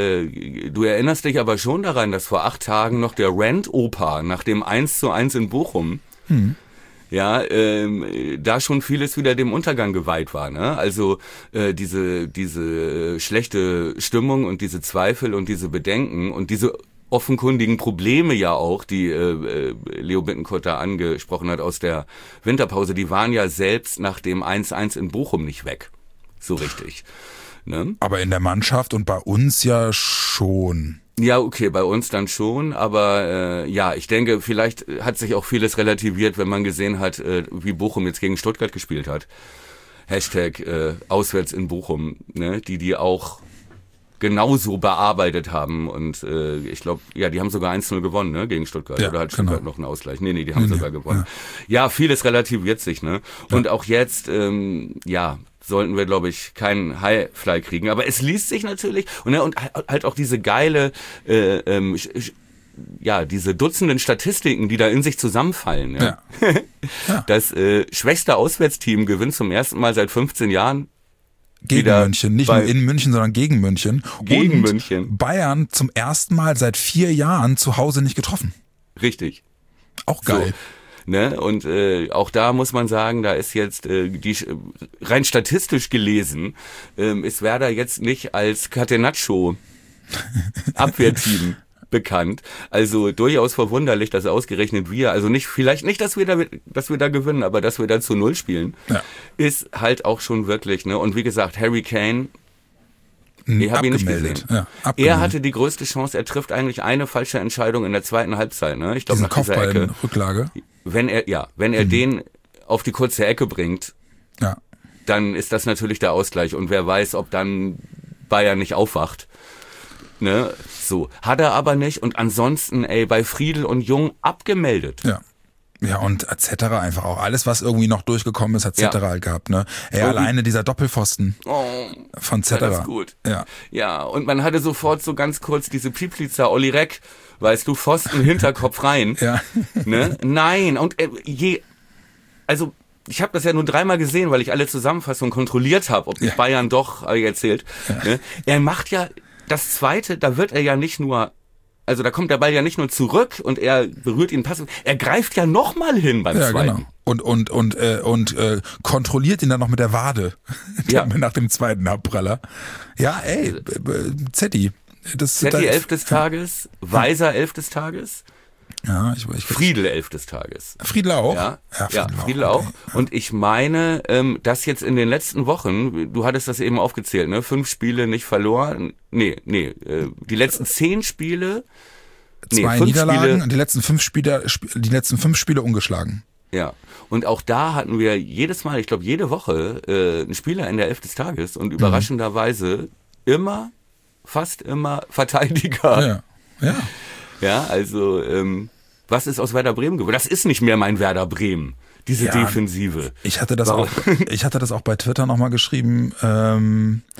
äh, du erinnerst dich aber schon daran, dass vor acht Tagen noch der Rant-Opa nach dem eins zu eins in Bochum, hm. ja, ähm, da schon vieles wieder dem Untergang geweiht war, ne? Also äh, diese diese schlechte Stimmung und diese Zweifel und diese Bedenken und diese offenkundigen Probleme ja auch, die äh, Leo Bittencourt da angesprochen hat aus der Winterpause, die waren ja selbst nach dem eins eins in Bochum nicht weg. So richtig. Ne? Aber in der Mannschaft und bei uns ja schon. Ja, okay, bei uns dann schon, aber äh, ja, ich denke, vielleicht hat sich auch vieles relativiert, wenn man gesehen hat, äh, wie Bochum jetzt gegen Stuttgart gespielt hat. Hashtag äh, auswärts in Bochum, ne? die die auch genauso bearbeitet haben und äh, ich glaube, ja, die haben sogar eins null gewonnen, ne, gegen Stuttgart. Ja, Oder hat Stuttgart genau. noch einen Ausgleich? Nee, nee, die haben nee, sogar nee, gewonnen. Ja. ja, vieles relativiert sich, ne? Und ja. auch jetzt, ähm, ja, sollten wir, glaube ich, keinen Highfly kriegen. Aber es liest sich natürlich und, ne, und halt auch diese geile, äh, ähm, ja, diese Dutzenden Statistiken, die da in sich zusammenfallen. Ja. Ja. Ja. Das äh, schwächste Auswärtsteam gewinnt zum ersten Mal seit fünfzehn Jahren. Gegen München, nicht nur in München, sondern gegen München. Gegen und München. Bayern zum ersten Mal seit vier Jahren zu Hause nicht getroffen. Richtig. Auch geil. So, ne? Und äh, auch da muss man sagen, da ist jetzt äh, die rein statistisch gelesen, ähm, ist Werder jetzt nicht als Catenaccio Abwehrteam bekannt. Also durchaus verwunderlich, dass ausgerechnet wir, also nicht, vielleicht nicht, dass wir da, dass wir da gewinnen, aber dass wir da zu Null spielen, ja. ist halt auch schon wirklich, ne? Und wie gesagt, Harry Kane, ich habe ihn nicht gesehen. Ja, er hatte die größte Chance, er trifft eigentlich eine falsche Entscheidung in der zweiten Halbzeit, ne? Ich glaube, nach dieser Ecke. Rücklage. Wenn er, ja, wenn er mhm. den auf die kurze Ecke bringt, ja. dann ist das natürlich der Ausgleich und wer weiß, ob dann Bayern nicht aufwacht. Ne, so. Hat er aber nicht und ansonsten, ey, bei Friedl und Jung abgemeldet. Ja. Ja, und et cetera einfach auch. Alles, was irgendwie noch durchgekommen ist, et cetera ja. halt gehabt, ne? Ey, Tobi. Alleine dieser Doppelpfosten oh, von et cetera. Ja, das ist gut. Ja. Ja, und man hatte sofort so ganz kurz diese Pieplitzer, Olli Reck, weißt du, Pfosten, Hinterkopf rein. Ja. Ne? Nein, und äh, je, also, ich habe das ja nur dreimal gesehen, weil ich alle Zusammenfassungen kontrolliert habe, ob ja. Bayern doch äh, erzählt. Ja. Ne? Er macht ja das Zweite, da wird er ja nicht nur, also da kommt der Ball ja nicht nur zurück und er berührt ihn passiv, er greift ja nochmal hin beim ja, Zweiten. Genau. Und und und äh, und äh, kontrolliert ihn dann noch mit der Wade ja. nach dem zweiten Abpraller. Ja, ey, Zetti. Das, Zetti da, elf des Tages, Weiser elf des Tages. Ja, ich, ich Friedl elf des Tages. Friedl auch? Ja, ja, Friedl, ja, Friedl auch. auch. Ja. Und ich meine, ähm, dass jetzt in den letzten Wochen, du hattest das eben aufgezählt, ne? Fünf Spiele nicht verloren. Nee, nee, äh, die letzten zehn Spiele. Nee, Zwei fünf Niederlagen Spiele, und die letzten fünf Spiele, die letzten fünf Spiele ungeschlagen. Ja, und auch da hatten wir jedes Mal, ich glaube jede Woche, äh, einen Spieler in der elf des Tages und überraschenderweise immer, fast immer Verteidiger. Ja, ja. Ja, also ähm, was ist aus Werder Bremen geworden? Das ist nicht mehr mein Werder Bremen, diese ja, Defensive. Ich hatte das Warum? auch, ich hatte das auch bei Twitter nochmal geschrieben. Ähm,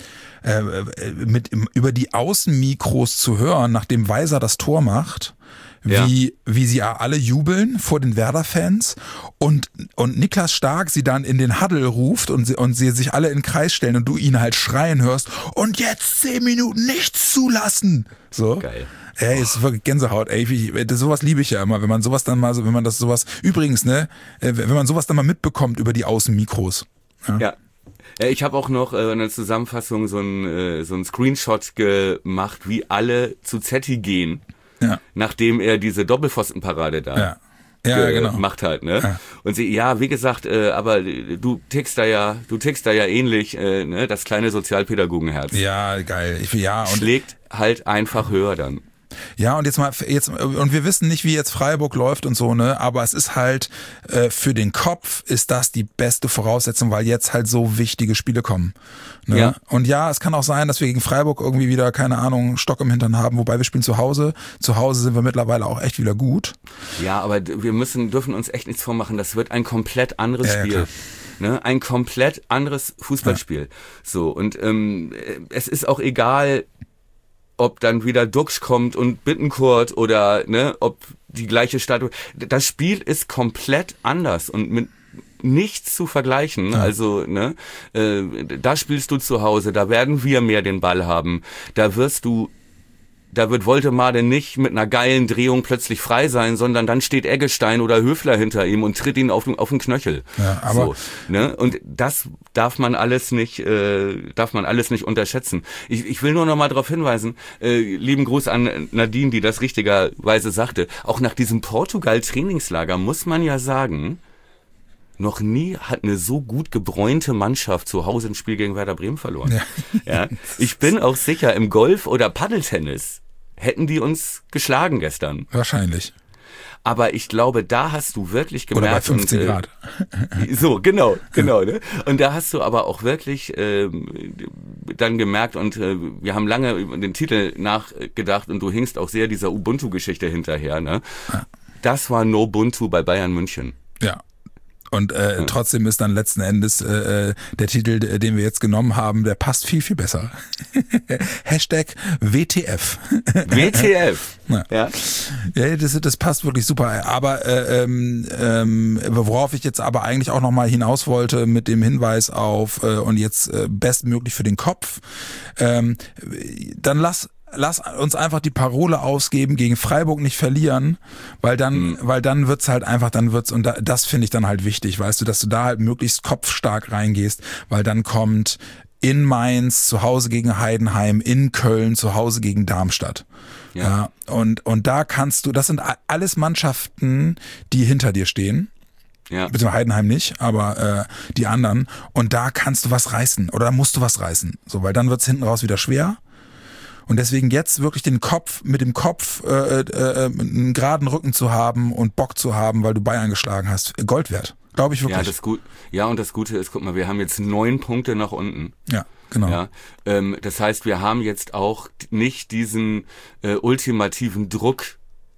äh, mit über die Außenmikros zu hören, nachdem Weiser das Tor macht, Ja. wie wie sie alle jubeln vor den Werder-Fans und und Niklas Stark sie dann in den Huddle ruft und sie, und sie sich alle in den Kreis stellen und du ihn halt schreien hörst und jetzt zehn Minuten nichts zulassen. So. Geil. Ey, ist wirklich Gänsehaut, ey, wie, das, sowas liebe ich ja immer, wenn man sowas dann mal so, wenn man das sowas, übrigens, ne, wenn man sowas dann mal mitbekommt über die Außenmikros. Ja. Ja. Ja, ich habe auch noch äh, in der Zusammenfassung so ein äh, so ein Screenshot gemacht, wie alle zu Zetti gehen. Ja. Nachdem er diese Doppelpfostenparade da Ja. Ja, ge- genau. gemacht hat, ne? Ja. Und sie, ja, wie gesagt, äh, aber du tickst da ja, du tickst da ja ähnlich, äh, ne? Das kleine Sozialpädagogenherz Ja, geil. Ich, ja, und schlägt halt einfach höher dann. Ja, und jetzt mal, jetzt, und wir wissen nicht, wie jetzt Freiburg läuft und so, ne, aber es ist halt, äh, für den Kopf ist das die beste Voraussetzung, weil jetzt halt so wichtige Spiele kommen. Ne? Ja. Und ja, es kann auch sein, dass wir gegen Freiburg irgendwie wieder, keine Ahnung, Stock im Hintern haben, wobei wir spielen zu Hause. Zu Hause sind wir mittlerweile auch echt wieder gut. Ja, aber d- wir müssen, dürfen uns echt nichts vormachen. Das wird ein komplett anderes Ja, ja, Spiel. klar. Ne? Ein komplett anderes Fußballspiel. So, und ähm, es ist auch egal, ob dann wieder Duxch kommt und Bittencourt oder ne, ob die gleiche Statue. Das Spiel ist komplett anders und mit nichts zu vergleichen. Ja. Also, ne, äh, da spielst du zu Hause, da werden wir mehr den Ball haben. Da wirst du Da wird Woltemade nicht mit einer geilen Drehung plötzlich frei sein, sondern dann steht Eggestein oder Höfler hinter ihm und tritt ihn auf den, auf den Knöchel. Ja, aber so, ne? Und das darf man alles nicht, äh, darf man alles nicht unterschätzen. Ich, ich will nur noch mal darauf hinweisen, äh, lieben Gruß an Nadine, die das richtigerweise sagte. Auch nach diesem Portugal-Trainingslager muss man ja sagen, noch nie hat eine so gut gebräunte Mannschaft zu Hause ein Spiel gegen Werder Bremen verloren. Ja. Ja. Ich bin auch sicher, im Golf oder Paddeltennis hätten die uns geschlagen gestern. wahrscheinlich. Aber ich glaube, da hast du wirklich Oder bei gemerkt. fünfzehn und, äh, Grad. So, genau, genau. Ne? Und da hast du aber auch wirklich ähm, dann gemerkt und äh, wir haben lange über den Titel nachgedacht und du hingst auch sehr dieser Ubuntu-Geschichte hinterher. Ne? Das war Nobuntu bei Bayern München. Ja. Und äh, ja. trotzdem ist dann letzten Endes äh, der Titel, den wir jetzt genommen haben, der passt viel, viel besser. Hashtag W T F. W T F. Ja, ja. ja das, das passt wirklich super. Aber äh, ähm, ähm, worauf ich jetzt aber eigentlich auch nochmal hinaus wollte mit dem Hinweis auf äh, und jetzt äh, bestmöglich für den Kopf, ähm, dann lass Lass uns einfach die Parole ausgeben, gegen Freiburg nicht verlieren, weil dann, mhm. weil dann wird's halt einfach, dann wird's, und da, das finde ich dann halt wichtig, weißt du, dass du da halt möglichst kopfstark reingehst, weil dann kommt in Mainz zu Hause gegen Heidenheim, in Köln zu Hause gegen Darmstadt. Ja. ja und, und da kannst du, das sind alles Mannschaften, die hinter dir stehen. Ja. Bitte Heidenheim nicht, aber äh, die anderen. Und da kannst du was reißen oder da musst du was reißen. So, weil dann wird's hinten raus wieder schwer. Und deswegen jetzt wirklich den Kopf, mit dem Kopf äh, äh, einen geraden Rücken zu haben und Bock zu haben, weil du Bayern geschlagen hast, Gold wert. Glaube ich wirklich. Ja, das gut. Ja, und das Gute ist, guck mal, wir haben jetzt neun Punkte nach unten. Ja, genau. Ja, ähm, das heißt, wir haben jetzt auch nicht diesen äh, ultimativen Druck,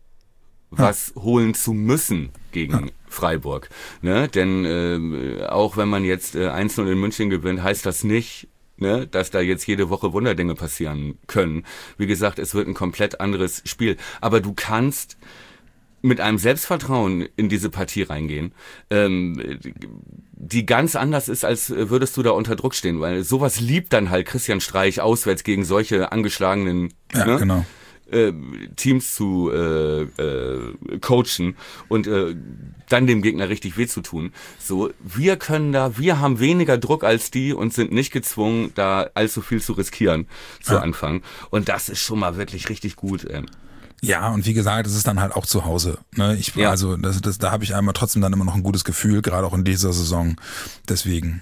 was ja. holen zu müssen gegen ja. Freiburg. Ne? Denn äh, auch wenn man jetzt äh, eins null in München gewinnt, heißt das nicht, ne, dass da jetzt jede Woche Wunderdinge passieren können. Wie gesagt, es wird ein komplett anderes Spiel. Aber du kannst mit einem Selbstvertrauen in diese Partie reingehen, ähm, die ganz anders ist, als würdest du da unter Druck stehen. Weil sowas liebt dann halt Christian Streich auswärts gegen solche angeschlagenen ja, ne, genau. äh, Teams zu äh, äh, coachen und äh, dann dem Gegner richtig weh zu tun. So, wir können da, wir haben weniger Druck als die und sind nicht gezwungen, da allzu viel zu riskieren zu ja. Anfang. Und das ist schon mal wirklich richtig gut. Ähm. Ja, und wie gesagt, es ist dann halt auch zu Hause. Ne? Ich, ja. Also das, das, da habe ich einmal trotzdem dann immer noch ein gutes Gefühl, gerade auch in dieser Saison. Deswegen.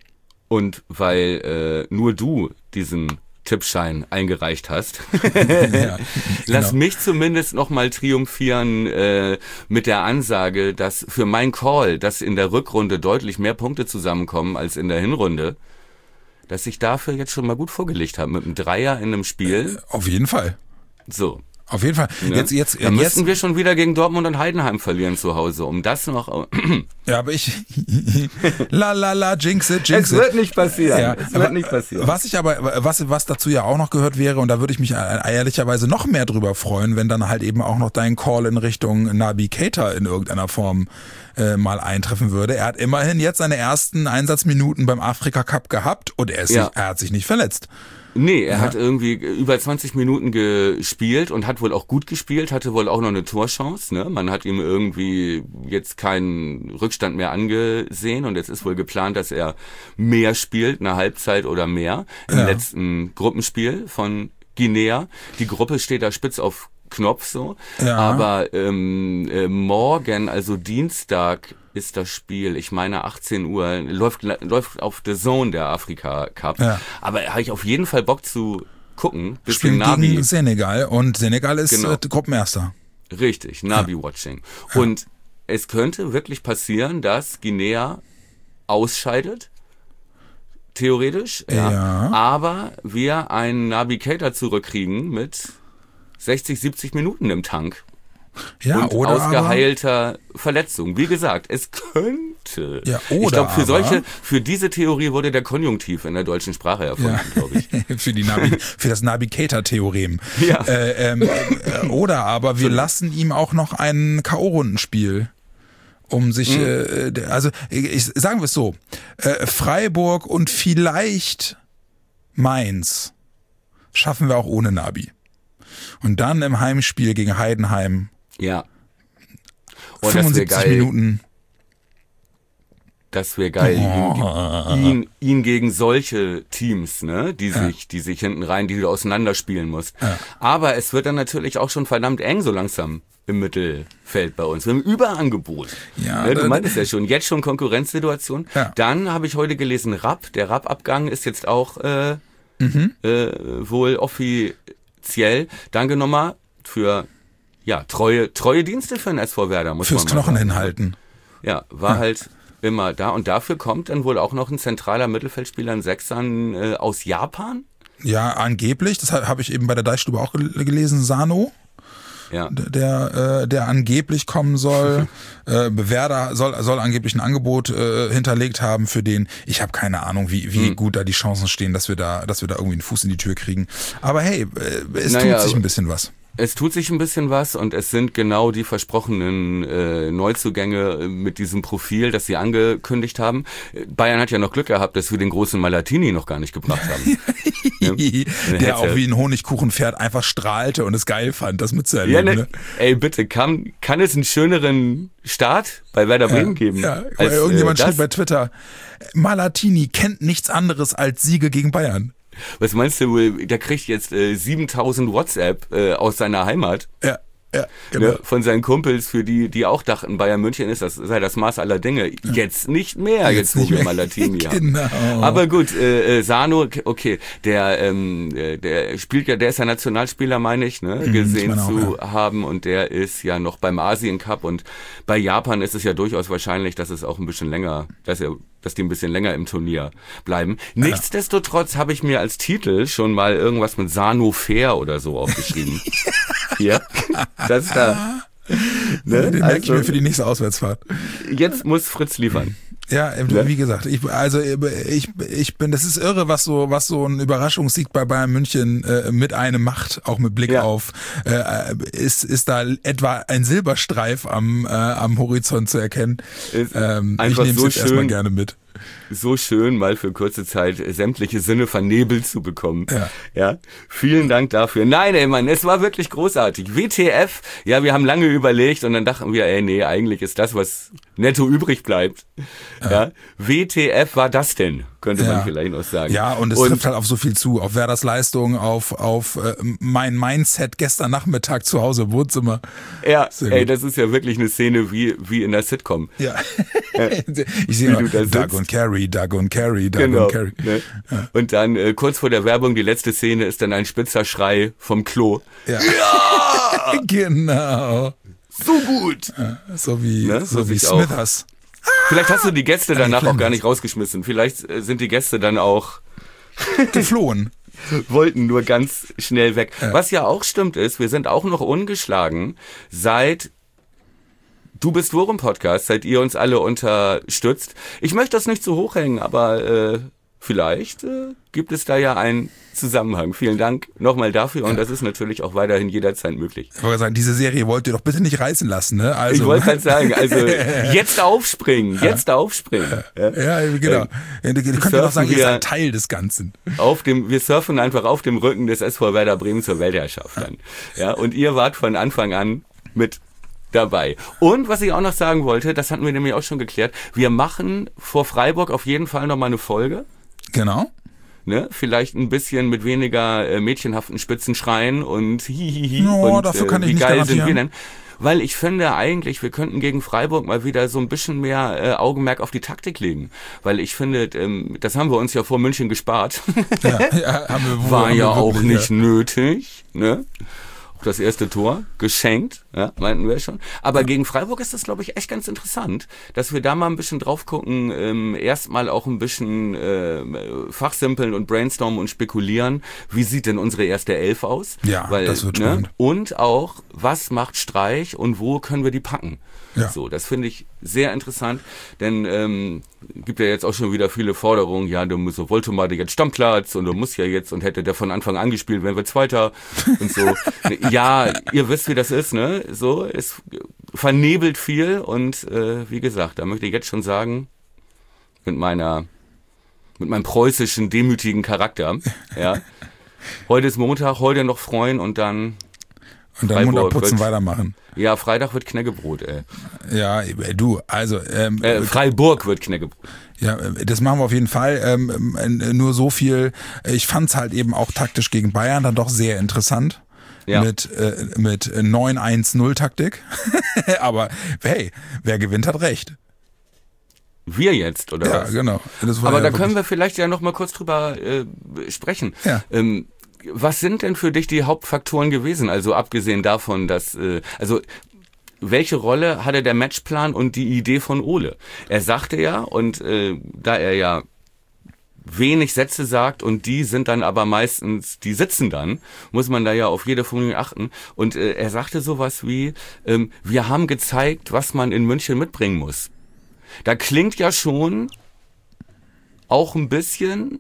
Und weil äh, nur du diesen Tippschein eingereicht hast. ja, Lass genau. mich zumindest nochmal triumphieren äh, mit der Ansage, dass für mein Call, dass in der Rückrunde deutlich mehr Punkte zusammenkommen als in der Hinrunde, dass ich dafür jetzt schon mal gut vorgelegt habe mit einem Dreier in einem Spiel. Auf jeden Fall. So. Auf jeden Fall. Ne? Jetzt, jetzt, Dann jetzt müssten wir schon wieder gegen Dortmund und Heidenheim verlieren zu Hause, um das noch... Ja, aber ich... la la la, jinx it, jinx es it. wird nicht passieren. Ja, es wird nicht passieren. Was ich aber, was, was dazu ja auch noch gehört wäre, und da würde ich mich ehrlicherweise noch mehr drüber freuen, wenn dann halt eben auch noch dein Call in Richtung Naby Keita in irgendeiner Form äh, mal eintreffen würde. Er hat immerhin jetzt seine ersten Einsatzminuten beim Afrika Cup gehabt und er, ist Ja. nicht, er hat sich nicht verletzt. Nee, er Ja. hat irgendwie über zwanzig Minuten gespielt und hat wohl auch gut gespielt, hatte wohl auch noch eine Torchance. Ne? Man hat ihm irgendwie jetzt keinen Rückstand mehr angesehen und jetzt ist wohl geplant, dass er mehr spielt, eine Halbzeit oder mehr im Ja. letzten Gruppenspiel von Guinea. Die Gruppe steht da spitz auf Knopf so, Ja. aber ähm, äh, morgen, also Dienstag, ist das Spiel, ich meine achtzehn Uhr, läuft läuft auf The Zone der Afrika Cup. Ja. Aber habe ich auf jeden Fall Bock zu gucken. Bisschen Spielt Nabi. gegen Senegal und Senegal ist Genau. äh, Gruppenerster. Richtig, Nabi-Watching. Und es könnte wirklich passieren, dass Guinea ausscheidet. Theoretisch. Ja. Ja. Aber wir einen Naby Keita zurückkriegen mit sechzig, siebzig Minuten im Tank. Ja, und oder ausgeheilter Verletzung. Wie gesagt, es könnte. Ja, ich oder glaube, für aber- solche, für diese Theorie wurde der Konjunktiv in der deutschen Sprache erfunden, Ja. glaube ich. für, die Navi, für das Navigator-Theorem. Ja. Äh, ähm, äh, oder aber wir lassen ihm auch noch ein K O-Rundenspiel, um sich, Mhm. äh, der- also ich, ich, sagen wir es so, äh, Freiburg und vielleicht Mainz schaffen wir auch ohne Nabi. Und dann im Heimspiel gegen Heidenheim Ja. Oh, das wäre fünfundsiebzig geil. Minuten. Das wäre geil. Oh. Ihn, ihn, ihn gegen solche Teams, ne, die Ja. sich, die sich hinten rein, die du auseinanderspielen musst. Ja. Aber es wird dann natürlich auch schon verdammt eng so langsam im Mittelfeld bei uns. Wir haben Überangebot. Ja, ne, du da- meintest ja schon, jetzt schon Konkurrenzsituation. Ja. Dann habe ich heute gelesen, Rapp. Der Rapp-Abgang ist jetzt auch äh, Mhm. äh, wohl offiziell. Danke nochmal für ja treue treue Dienste für den S V Werder, muss Fürs man mal Knochen sagen. hinhalten. Ja, war Ja. halt immer da. Und dafür kommt dann wohl auch noch ein zentraler Mittelfeldspieler, ein Sechsern äh, aus Japan. Ja, angeblich, das habe ich eben bei der Deichstube auch gel- gelesen, Sano. Ja. der, äh, der angeblich kommen soll. äh, Werder soll, soll angeblich ein Angebot äh, hinterlegt haben für den. Ich habe keine Ahnung, wie, wie Hm. gut da die Chancen stehen, dass wir da, dass wir da irgendwie einen Fuß in die Tür kriegen. Aber hey, äh, es Naja, tut sich aber- ein bisschen was. Es tut sich ein bisschen was und es sind genau die versprochenen äh, Neuzugänge äh, mit diesem Profil, das sie angekündigt haben. Äh, Bayern hat ja noch Glück gehabt, dass wir den großen Malatini noch gar nicht gebracht haben. Ja. Der auch wie ein Honigkuchenpferd einfach strahlte und es geil fand, das Ja, mitzuerleben. ne, ne? ey, bitte, kann, kann es einen schöneren Start bei Werder Bremen geben? Ja, als, irgendjemand äh, das? schrieb bei Twitter, Malatini kennt nichts anderes als Siege gegen Bayern. Was meinst du wohl, der kriegt jetzt äh, siebentausend WhatsApp äh, aus seiner Heimat? Ja, ja, genau. Ne, von seinen Kumpels, für die, die auch dachten, Bayern München ist das, sei das Maß aller Dinge. Jetzt nicht mehr, jetzt, Jetzt wo nicht wir mehr. Malatini haben. Genau. Aber gut, äh, äh, Sano, okay, der, ähm, äh, der spielt ja, der ist ja Nationalspieler, meine ich, ne, gesehen ich meine auch, zu haben und der ist ja noch beim Asien Cup und bei Japan ist es ja durchaus wahrscheinlich, dass es auch ein bisschen länger, dass er dass die ein bisschen länger im Turnier bleiben. Nichtsdestotrotz habe ich mir als Titel schon mal irgendwas mit Sano Fair oder so aufgeschrieben. Hier. Das da. Ne? Den merke ich Also, mir für die nächste Auswärtsfahrt. jetzt muss Fritz liefern. Ja, äh, Ne? wie gesagt, ich, also ich, ich bin, das ist irre, was so, was so ein Überraschungssieg bei Bayern München äh, mit einem macht, auch mit Blick Ja. auf, äh, ist, ist da etwa ein Silberstreif am, äh, am Horizont zu erkennen. Ist Ähm, ich einfach nehme es so jetzt erstmal schön. gerne mit. So schön, mal für kurze Zeit sämtliche Sinne vernebelt zu bekommen. Ja. Ja. Vielen Dank dafür. Nein, ey, Mann, es war wirklich großartig. W T F, ja, wir haben lange überlegt und dann dachten wir, ey, nee, eigentlich ist das, was netto übrig bleibt. Ja. ja. W T F war das denn, könnte Ja. man vielleicht noch sagen. Ja, und es trifft halt auf so viel zu, auf Werders Leistung, auf, auf äh, mein Mindset gestern Nachmittag zu Hause im Wohnzimmer. Ja, Sehr ey, gut. das ist ja wirklich eine Szene wie, wie in der Sitcom. Ja. Ich sehe Wie immer du da Doug sitzt. und Carrie, Doug und Carrie, Doug Genau. und Carrie. Ne? Und dann äh, kurz vor der Werbung, die letzte Szene ist dann ein spitzer Schrei vom Klo. Ja. Genau. So gut! So wie, Ne, so so wie sich auch. Smithers. Vielleicht hast du die Gäste danach auch Flanders. gar nicht rausgeschmissen. Vielleicht äh, sind die Gäste dann auch, Geflohen. wollten nur ganz schnell weg. Ja. Was ja auch stimmt ist, wir sind auch noch ungeschlagen seit Du bist Wurm Podcast, seit ihr uns alle unterstützt. Ich möchte das nicht zu hoch hängen, aber äh, vielleicht äh, gibt es da ja einen Zusammenhang. Vielen Dank nochmal dafür und ja. das ist natürlich auch weiterhin jederzeit möglich. Ich wollte sagen, diese Serie wollt ihr doch bitte nicht reißen lassen, ne? Also, ich wollte gerade sagen, also jetzt aufspringen, jetzt ja. aufspringen. Ja, ja genau. Ihr könnt ja doch sagen, ihr seid Teil des Ganzen. Auf dem, wir surfen einfach auf dem Rücken des S V Werder Bremen zur Weltherrschaft dann. Ja, und ihr wart von Anfang an mit dabei. Und was ich auch noch sagen wollte, das hatten wir nämlich auch schon geklärt, wir machen vor Freiburg auf jeden Fall nochmal eine Folge. Genau. Ne? Vielleicht ein bisschen mit weniger äh, mädchenhaften Spitzenschreien und hihihi oh, und dafür kann äh, ich wie nicht geil garantieren. sind wir denn? Weil ich finde eigentlich, wir könnten gegen Freiburg mal wieder so ein bisschen mehr äh, Augenmerk auf die Taktik legen. Weil ich finde, ähm, das haben wir uns ja vor München gespart. Ja, ja, haben wir, War haben ja wir auch wirklich, nicht ja. nötig. Ne? Das erste Tor geschenkt, ja, meinten wir schon. Aber ja. gegen Freiburg ist das, glaube ich, echt ganz interessant, dass wir da mal ein bisschen drauf gucken, ähm, erstmal auch ein bisschen äh, fachsimpeln und brainstormen und spekulieren, wie sieht denn unsere erste Elf aus? Ja, Weil, das wird ne? spannend. Und auch, was macht Streich und wo können wir die packen? Ja. So, das finde ich sehr interessant, denn ähm, gibt ja jetzt auch schon wieder viele Forderungen, ja, du musst, Voltomade jetzt Stammplatz und du musst ja jetzt und hätte der von Anfang an gespielt, wären wir Zweiter und so. Ja, ihr wisst, wie das ist, ne? So, es vernebelt viel und äh, wie gesagt, da möchte ich jetzt schon sagen, mit meiner, mit meinem preußischen, demütigen Charakter, ja, heute ist Montag, heute noch freuen und dann Und dann Mund abputzen, weitermachen. Ja, Freitag wird Knäckebrot, ey. Ja, du, also... Ähm, äh, Freiburg wird Knäckebrot. Ja, das machen wir auf jeden Fall. Ähm, nur so viel, ich fand's halt eben auch taktisch gegen Bayern dann doch sehr interessant. Ja. Mit, äh, mit neun eins null Taktik. Aber hey, wer gewinnt, hat recht. Wir jetzt, oder ja, was? Ja, genau. Das war Aber ja da können wir vielleicht ja noch mal kurz drüber äh, sprechen. Ja. Ähm, Was sind denn für dich die Hauptfaktoren gewesen? Also abgesehen davon, dass, äh, also welche Rolle hatte der Matchplan und die Idee von Ole? Er sagte ja, und äh, da er ja wenig Sätze sagt und die sind dann aber meistens, die sitzen dann, muss man da ja auf jede Formulierung achten. Und äh, er sagte sowas wie, ähm, wir haben gezeigt, was man in München mitbringen muss. Da klingt ja schon auch ein bisschen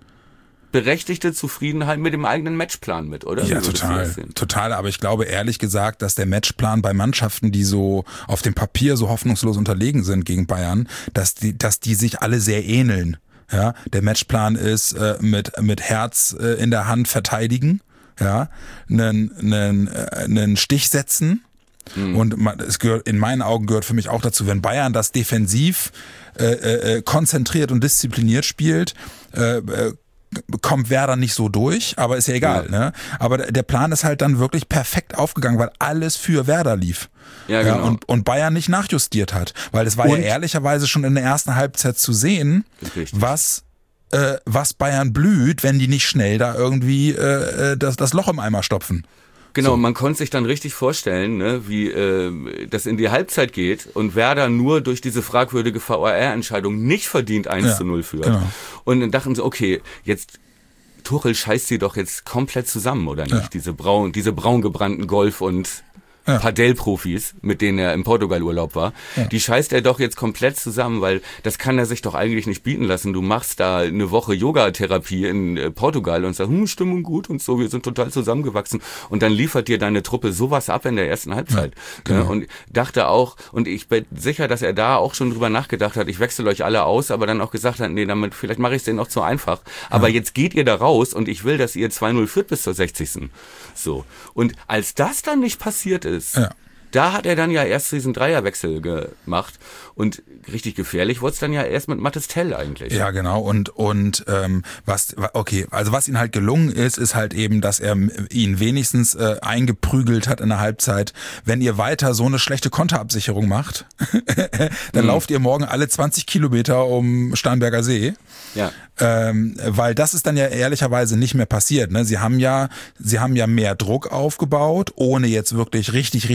berechtigte Zufriedenheit mit dem eigenen Matchplan mit, oder? Ja, total, total. Aber ich glaube ehrlich gesagt, dass der Matchplan bei Mannschaften, die so auf dem Papier so hoffnungslos unterlegen sind gegen Bayern, dass die, dass die sich alle sehr ähneln. Ja, der Matchplan ist äh, mit mit Herz äh, in der Hand verteidigen, ja, einen einen einen Stich setzen. Mhm. Und man, es gehört, in meinen Augen gehört für mich auch dazu, wenn Bayern das defensiv äh, äh, konzentriert und diszipliniert spielt, äh, äh, kommt Werder nicht so durch, aber ist ja egal, ja. ne? Aber der Plan ist halt dann wirklich perfekt aufgegangen, weil alles für Werder lief. Ja, genau. Ja, und, und Bayern nicht nachjustiert hat. Weil es war und? ja ehrlicherweise schon in der ersten Halbzeit zu sehen, was, äh, was Bayern blüht, wenn die nicht schnell da irgendwie äh, das, das Loch im Eimer stopfen. Genau, so. Man konnte sich dann richtig vorstellen, ne, wie äh, das in die Halbzeit geht und Werder nur durch diese fragwürdige V A R-Entscheidung nicht verdient eins ja, zu null führt. Genau. Und dann dachten sie, okay, jetzt Tuchel scheißt sie doch jetzt komplett zusammen, oder nicht? Ja. Diese braun, diese braun gebrannten Golf- und ja. Padel-Profis, mit denen er im Portugal-Urlaub war, ja. die scheißt er doch jetzt komplett zusammen, weil das kann er sich doch eigentlich nicht bieten lassen. Du machst da eine Woche Yoga-Therapie in äh, Portugal und sagst, hm, Stimmung gut und so, wir sind total zusammengewachsen und dann liefert dir deine Truppe sowas ab in der ersten Halbzeit. Ja, genau. ja, und dachte auch, und ich bin sicher, dass er da auch schon drüber nachgedacht hat, ich wechsle euch alle aus, aber dann auch gesagt hat, nee, damit vielleicht mache ich es denen auch zu einfach. Aber ja. jetzt geht ihr da raus und ich will, dass ihr zwei null führt bis zur sechzigsten So. Und als das dann nicht passiert ist, Ja. da hat er dann ja erst diesen Dreierwechsel gemacht und richtig gefährlich wurde es dann ja erst mit Mathis Tell eigentlich. Ja, genau. Und und ähm, was okay, also was ihm halt gelungen ist, ist halt eben, dass er ihn wenigstens äh, eingeprügelt hat in der Halbzeit. Wenn ihr weiter so eine schlechte Konterabsicherung macht, dann mhm. lauft ihr morgen alle zwanzig Kilometer um Starnberger See. Ja. Ähm, weil das ist dann ja ehrlicherweise nicht mehr passiert. Ne? Sie haben ja, sie haben ja mehr Druck aufgebaut, ohne jetzt wirklich richtig, richtig dolle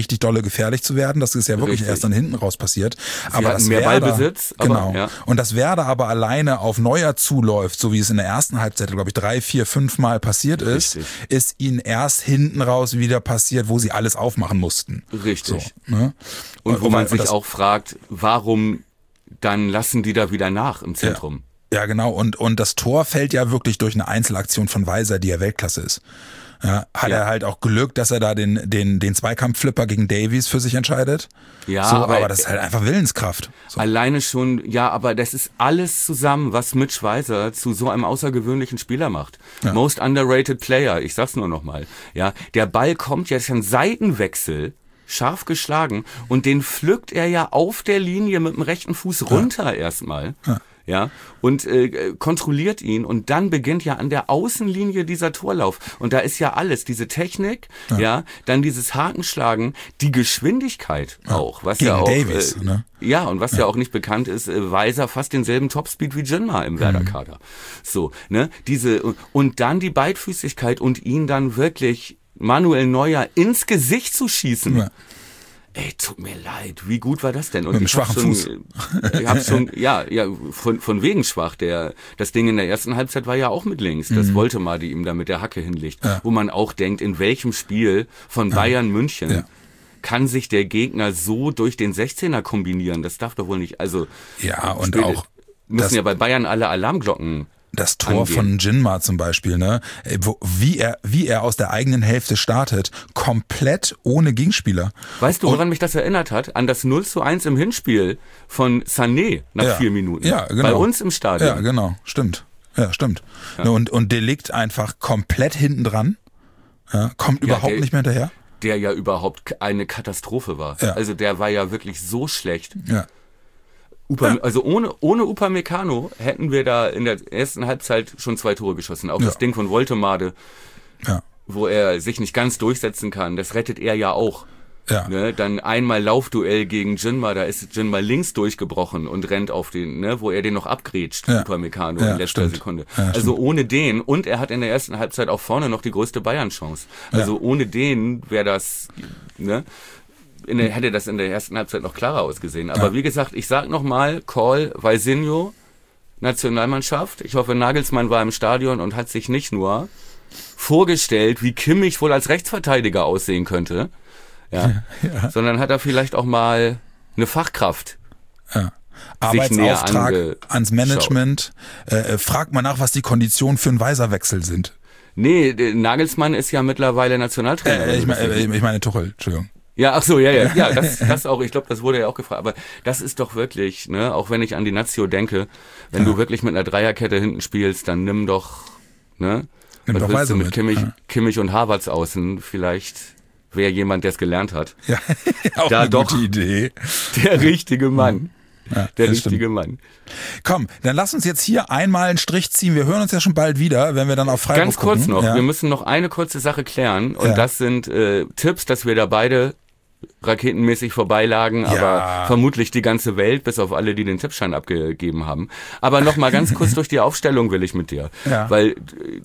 gefährlich zu werden. Das ist ja wirklich Richtig. erst dann hinten raus passiert. Sie aber das mehr Werder, Ballbesitz. Aber, genau. Ja. Und das Werder aber alleine auf Neuer zuläuft, so wie es in der ersten Halbzeit, glaube ich, drei, vier, fünf Mal passiert ist, Richtig. ist ihnen erst hinten raus wieder passiert, wo sie alles aufmachen mussten. Richtig. So, ne? Und wo und, man und sich das, auch fragt, warum dann lassen die da wieder nach im Zentrum? Ja, ja genau. Und, und das Tor fällt ja wirklich durch eine Einzelaktion von Weiser, die ja Weltklasse ist. Ja, hat Ja. er halt auch Glück, dass er da den, den, den Zweikampfflipper gegen Davies für sich entscheidet. Ja, so, aber, aber das ist halt einfach Willenskraft. So. Alleine schon, ja, aber das ist alles zusammen, was Mitch Weiser zu so einem außergewöhnlichen Spieler macht. Ja. Most underrated player, ich sag's nur nochmal. Ja, der Ball kommt jetzt ein Seitenwechsel, scharf geschlagen, und den pflückt er ja auf der Linie mit dem rechten Fuß runter ja. erstmal. Ja. Ja, und äh, kontrolliert ihn, und dann beginnt ja an der Außenlinie dieser Torlauf, und da ist ja alles, diese Technik, ja, ja dann dieses Hakenschlagen, die Geschwindigkeit ja. auch, was Gegen ja auch Davies, äh, ne? ja, und was ja. ja auch nicht bekannt ist, äh, Weiser fast denselben Topspeed wie Jinma im Werder-Kader. Mhm. So, ne, diese, und dann die Beidfüßigkeit und ihn dann wirklich Manuel Neuer ins Gesicht zu schießen. Ja. Ey, tut mir leid, wie gut war das denn? Und mit einem ich schwachen schon, Fuß. Ich hab schon, ja, ja, von, von wegen schwach. Der, das Ding in der ersten Halbzeit war ja auch mit links. Das mhm. wollte mal die ihm da mit der Hacke hinlegt. Ja. Wo man auch denkt, in welchem Spiel von Bayern München ja. kann sich der Gegner so durch den sechzehner kombinieren? Das darf doch wohl nicht, also. Ja, und Spiel, auch. Müssen ja bei Bayern alle Alarmglocken. Das Tor angehen. von Jinma zum Beispiel, ne, wo, wie er, wie er aus der eigenen Hälfte startet, komplett ohne Gegenspieler. Weißt du, woran Und, mich das erinnert hat? An das null zu eins im Hinspiel von Sané nach ja, vier Minuten. Ja, genau. Bei uns im Stadion. Ja, genau, stimmt. Ja, stimmt. Ja. Und, und Delikt einfach komplett hinten dran, ja, kommt Ja, überhaupt der, nicht mehr hinterher. Der ja überhaupt eine Katastrophe war. Ja. Also der war ja wirklich so schlecht. Ja. Upa, also ohne, ohne Upamecano hätten wir da in der ersten Halbzeit schon zwei Tore geschossen. Auch ja. das Ding von Woltemade, ja. wo er sich nicht ganz durchsetzen kann, das rettet er ja auch. Ja. Ne? Dann einmal Laufduell gegen Jinma, da ist Jinma links durchgebrochen und rennt auf den, ne, wo er den noch abgrätscht, ja. Upamecano ja, in letzter stimmt. Sekunde. Ja, also stimmt. ohne den, und er hat in der ersten Halbzeit auch vorne noch die größte Bayern-Chance. Also ja. ohne den wäre das, ne, in der, hätte das in der ersten Halbzeit noch klarer ausgesehen. Aber ja. wie gesagt, ich sag nochmal, Call, Weisinho, Nationalmannschaft. Ich hoffe, Nagelsmann war im Stadion und hat sich nicht nur vorgestellt, wie Kimmich wohl als Rechtsverteidiger aussehen könnte, ja, ja. sondern hat er vielleicht auch mal eine Fachkraft. Ja. Arbeitsauftrag ans Management. Äh, fragt mal nach, was die Konditionen für einen Weiserwechsel sind. Nee, Nagelsmann ist ja mittlerweile Nationaltrainer. Äh, ich, mein, äh, ich meine Tuchel, Entschuldigung. Ja, ach so, ja, ja, ja, das, das auch, ich glaube, das wurde ja auch gefragt, aber das ist doch wirklich, ne, auch wenn ich an die Nazio denke, wenn ja. du wirklich mit einer Dreierkette hinten spielst, dann nimm doch, ne, nimm was doch willst du mit mit. Kimmich, ja. Kimmich und Havertz außen, vielleicht wäre jemand, der es gelernt hat. Ja, auch da eine doch gute Idee. Der richtige Mann. Ja, der richtige stimmt. Mann. Komm, dann lass uns jetzt hier einmal einen Strich ziehen. Wir hören uns ja schon bald wieder, wenn wir dann auf Freiburg Ganz kurz gucken. noch, ja. wir müssen noch eine kurze Sache klären, und ja. das sind äh, Tipps, dass wir da beide raketenmäßig vorbeilagen, ja. aber vermutlich die ganze Welt, bis auf alle, die den Tippschein abgegeben haben. Aber noch mal ganz kurz durch die Aufstellung will ich mit dir. Ja. Weil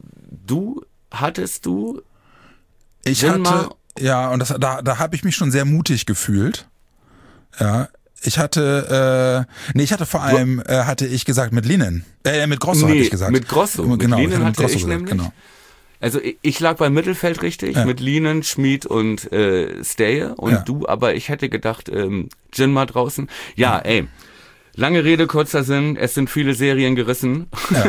du, hattest du... Ich hatte, ja, und das, da, da habe ich mich schon sehr mutig gefühlt. Ja, ich hatte, äh, nee, ich hatte vor allem, äh, hatte ich gesagt mit Linen, äh, mit Grosso nee, hatte ich gesagt. mit Grosso, genau, mit Linen ich hatte Grosso ich gesagt, nämlich. Genau. Also ich lag beim Mittelfeld richtig, ja. mit Linen, Schmid und äh, Steje, und ja. du, aber ich hätte gedacht, ähm, Jinma draußen. Ja, ja, ey, lange Rede, kurzer Sinn, es sind viele Serien gerissen. Ja.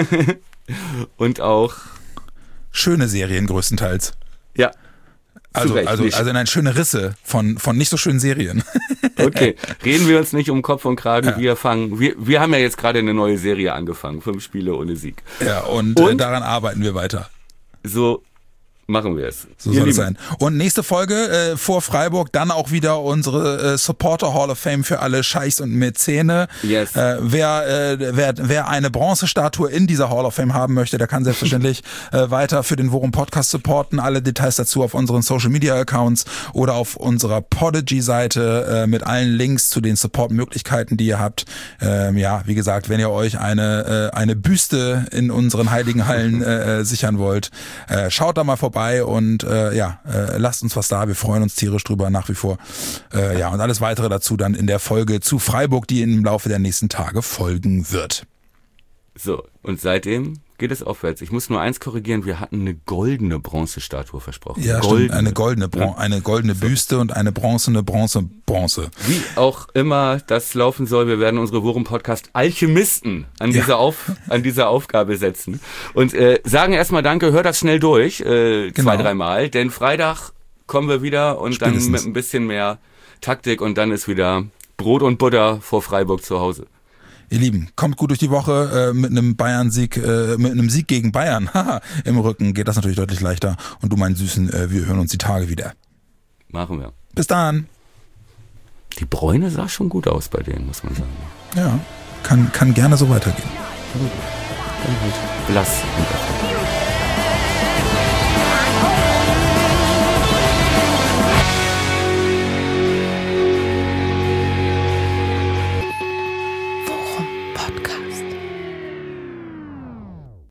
Und auch... Schöne Serien größtenteils. Ja. Also, Recht, also, also nein, schöne Risse von, von nicht so schönen Serien. Okay, reden wir uns nicht um Kopf und Kragen. Ja. Wir fangen, wir, wir haben ja jetzt gerade eine neue Serie angefangen. Fünf Spiele ohne Sieg. Ja, und, und? Äh, daran arbeiten wir weiter. So machen wir es. So soll es sein. Und nächste Folge äh, vor Freiburg, dann auch wieder unsere äh, Supporter Hall of Fame für alle Scheichs und Mäzene. Yes. Äh, wer, äh, wer, wer eine Bronzestatue in dieser Hall of Fame haben möchte, der kann selbstverständlich äh, weiter für den Worum Podcast supporten. Alle Details dazu auf unseren Social Media Accounts oder auf unserer Podigy-Seite äh, mit allen Links zu den Support-Möglichkeiten, die ihr habt. Ähm, ja, wie gesagt, wenn ihr euch eine, äh, eine Büste in unseren heiligen Hallen äh, sichern wollt, äh, schaut da mal vorbei. vorbei und äh, ja, äh, lasst uns was da. Wir freuen uns tierisch drüber nach wie vor. Äh, ja, und alles weitere dazu dann in der Folge zu Freiburg, die im Laufe der nächsten Tage folgen wird. So, und seitdem geht es aufwärts. Ich muss nur eins korrigieren, wir hatten eine goldene Bronzestatue versprochen. Ja, goldene. stimmt, eine goldene, Bron- Ja. eine goldene Büste und eine bronzene Bronze, Bronze. Wie auch immer das laufen soll, wir werden unsere Worum-Podcast Alchemisten an, Ja. diese Auf, an diese Aufgabe setzen. Und äh, sagen erstmal Danke, hör das schnell durch, äh, Genau. zwei, dreimal, denn Freitag kommen wir wieder und Spätestens. dann mit ein bisschen mehr Taktik und dann ist wieder Brot und Butter vor Freiburg zu Hause. Ihr Lieben, kommt gut durch die Woche äh, mit einem Bayern-Sieg, äh, mit einem Sieg gegen Bayern. Haha, im Rücken geht das natürlich deutlich leichter. Und du, mein Süßen, äh, wir hören uns die Tage wieder. Machen wir. Bis dann. Die Bräune sah schon gut aus bei denen, muss man sagen. Ja, kann, kann gerne so weitergehen. Dann halt blass und